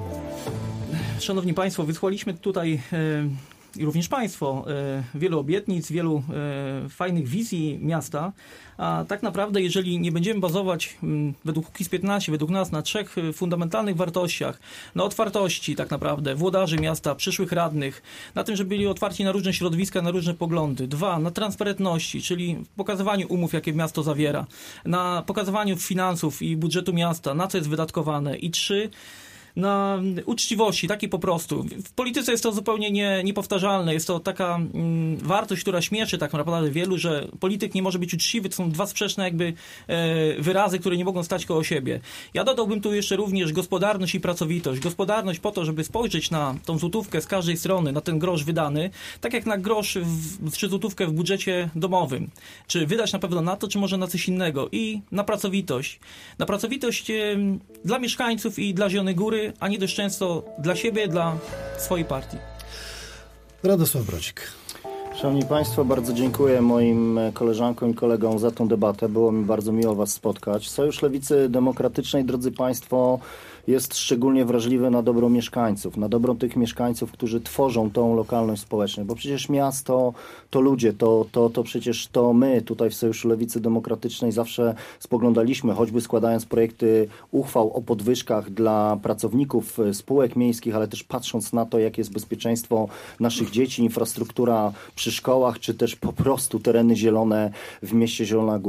Szanowni Państwo, wysłaliśmy tutaj e, i również Państwo e, wielu obietnic, wielu e, fajnych wizji miasta, a tak naprawdę jeżeli nie będziemy bazować m, według Kukiz piętnaście, według nas na trzech fundamentalnych wartościach, na otwartości tak naprawdę włodarzy miasta, przyszłych radnych, na tym, żeby byli otwarci na różne środowiska, na różne poglądy. Dwa, na transparentności, czyli w pokazywaniu umów, jakie miasto zawiera, na pokazywaniu finansów i budżetu miasta, na co jest wydatkowane. I trzy, na uczciwości, takiej po prostu. W polityce jest to zupełnie nie, niepowtarzalne. Jest to taka mm, wartość, która śmieszy tak naprawdę wielu, że polityk nie może być uczciwy. To są dwa sprzeczne jakby e, wyrazy, które nie mogą stać koło siebie. Ja dodałbym tu jeszcze również gospodarność i pracowitość. Gospodarność po to, żeby spojrzeć na tą złotówkę z każdej strony, na ten grosz wydany, tak jak na grosz w, czy złotówkę w budżecie domowym. Czy wydać na pewno na to, czy może na coś innego. I na pracowitość. Na pracowitość e, dla mieszkańców i dla Zielonej Góry, a nie dość często dla siebie, dla swojej partii. Radosław Brodzik. Szanowni Państwo, bardzo dziękuję moim koleżankom i kolegom za tę debatę. Było mi bardzo miło Was spotkać. Sojusz Lewicy Demokratycznej, drodzy Państwo, jest szczególnie wrażliwy na dobro mieszkańców, na dobro tych mieszkańców, którzy tworzą tą lokalność społeczną, bo przecież miasto to ludzie, to, to, to przecież to my tutaj w Sojuszu Lewicy Demokratycznej zawsze spoglądaliśmy, choćby składając projekty uchwał o podwyżkach dla pracowników spółek miejskich, ale też patrząc na to, jakie jest bezpieczeństwo naszych dzieci, infrastruktura przy szkołach, czy też po prostu tereny zielone w mieście Zielona Góra.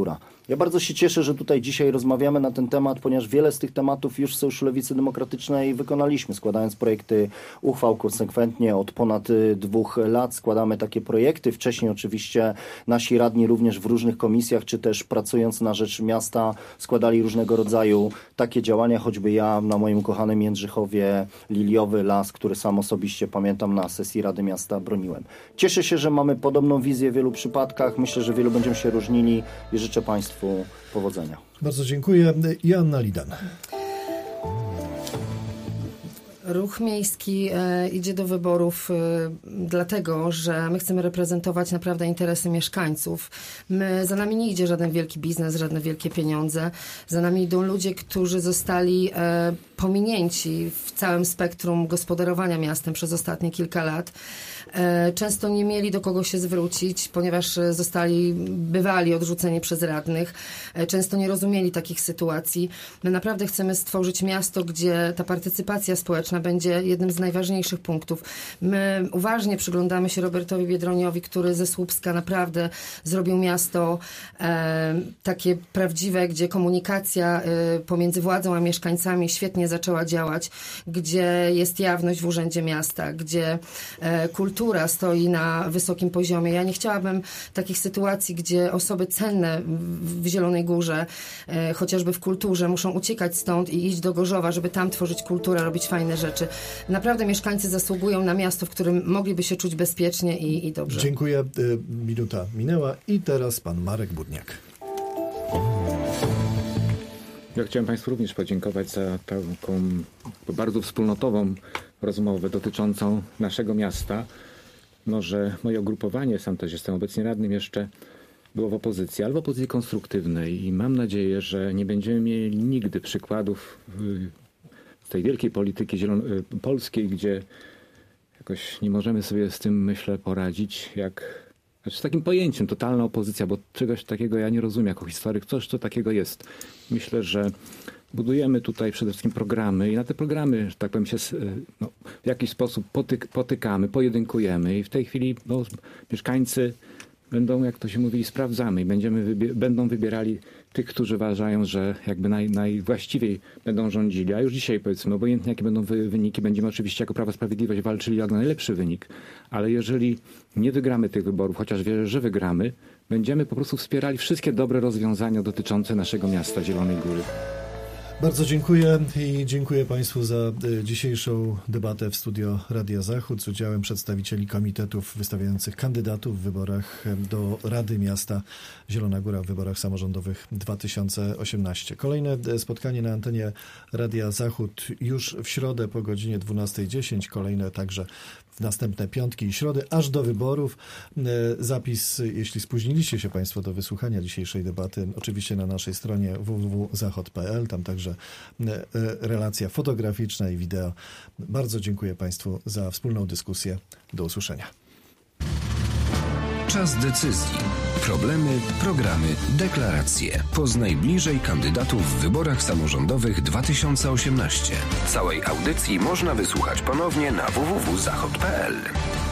Ja bardzo się cieszę, że tutaj dzisiaj rozmawiamy na ten temat, ponieważ wiele z tych tematów już w Sojuszu Lewicy Demokratycznej wykonaliśmy, składając projekty uchwał konsekwentnie od ponad dwóch lat. Składamy takie projekty. Wcześniej oczywiście nasi radni również w różnych komisjach, czy też pracując na rzecz miasta, składali różnego rodzaju takie działania, choćby ja na moim kochanym Jędrzychowie liliowy las, który sam osobiście pamiętam na sesji Rady Miasta broniłem. Cieszę się, że mamy podobną wizję w wielu przypadkach. Myślę, że wielu będziemy się różnili i życzę Państwu powodzenia. Bardzo dziękuję. Joanna Lidan. Ruch miejski e, idzie do wyborów e, dlatego, że my chcemy reprezentować naprawdę interesy mieszkańców. My, za nami nie idzie żaden wielki biznes, żadne wielkie pieniądze. Za nami idą ludzie, którzy zostali e, pominięci w całym spektrum gospodarowania miastem przez ostatnie kilka lat. E, często nie mieli do kogo się zwrócić, ponieważ zostali, bywali odrzuceni przez radnych. E, często nie rozumieli takich sytuacji. My naprawdę chcemy stworzyć miasto, gdzie ta partycypacja społeczna będzie jednym z najważniejszych punktów. My uważnie przyglądamy się Robertowi Biedroniowi, który ze Słupska naprawdę zrobił miasto e, takie prawdziwe, gdzie komunikacja e, pomiędzy władzą a mieszkańcami świetnie zaczęła działać, gdzie jest jawność w Urzędzie Miasta, gdzie e, kultura stoi na wysokim poziomie. Ja nie chciałabym takich sytuacji, gdzie osoby cenne w, w Zielonej Górze, e, chociażby w kulturze, muszą uciekać stąd i iść do Gorzowa, żeby tam tworzyć kulturę, robić fajne rzeczy. Naprawdę mieszkańcy zasługują na miasto, w którym mogliby się czuć bezpiecznie i, i dobrze. Dziękuję. Minuta minęła i teraz pan Marek Budniak. Ja chciałem Państwu również podziękować za taką bardzo wspólnotową rozmowę dotyczącą naszego miasta. Może moje ugrupowanie, sam też jestem obecnie radnym jeszcze, było w opozycji, ale w opozycji konstruktywnej i mam nadzieję, że nie będziemy mieli nigdy przykładów tej wielkiej polityki zielon- polskiej, gdzie jakoś nie możemy sobie z tym, myślę, poradzić, jak znaczy z takim pojęciem totalna opozycja, bo czegoś takiego ja nie rozumiem jako historyk, coś to takiego jest. Myślę, że budujemy tutaj przede wszystkim programy i na te programy, że tak powiem, się no, w jakiś sposób potyk- potykamy, pojedynkujemy i w tej chwili no, mieszkańcy będą, jak to się mówi, sprawdzamy i będziemy wybie- będą wybierali tych, którzy uważają, że jakby naj, najwłaściwiej będą rządzili. A już dzisiaj, powiedzmy, obojętnie jakie będą wy, wyniki, będziemy oczywiście jako Prawo i Sprawiedliwość walczyli o najlepszy wynik. Ale jeżeli nie wygramy tych wyborów, chociaż wierzę, że wygramy, będziemy po prostu wspierali wszystkie dobre rozwiązania dotyczące naszego miasta Zielonej Góry. Bardzo dziękuję i dziękuję Państwu za dzisiejszą debatę w studio Radia Zachód z udziałem przedstawicieli komitetów wystawiających kandydatów w wyborach do Rady Miasta Zielona Góra w wyborach samorządowych dwa tysiące osiemnastego. Kolejne spotkanie na antenie Radia Zachód już w środę po godzinie dwunasta dziesięć. Kolejne także w następne piątki i środy, aż do wyborów. Zapis, jeśli spóźniliście się Państwo do wysłuchania dzisiejszej debaty, oczywiście na naszej stronie w w w kropka zachod kropka p l. Tam także relacja fotograficzna i wideo. Bardzo dziękuję Państwu za wspólną dyskusję. Do usłyszenia. Czas decyzji. Problemy, programy, deklaracje. Poznaj bliżej kandydatów w wyborach samorządowych dwa tysiące osiemnastego. Całej audycji można wysłuchać ponownie na w w w kropka zachod kropka p l.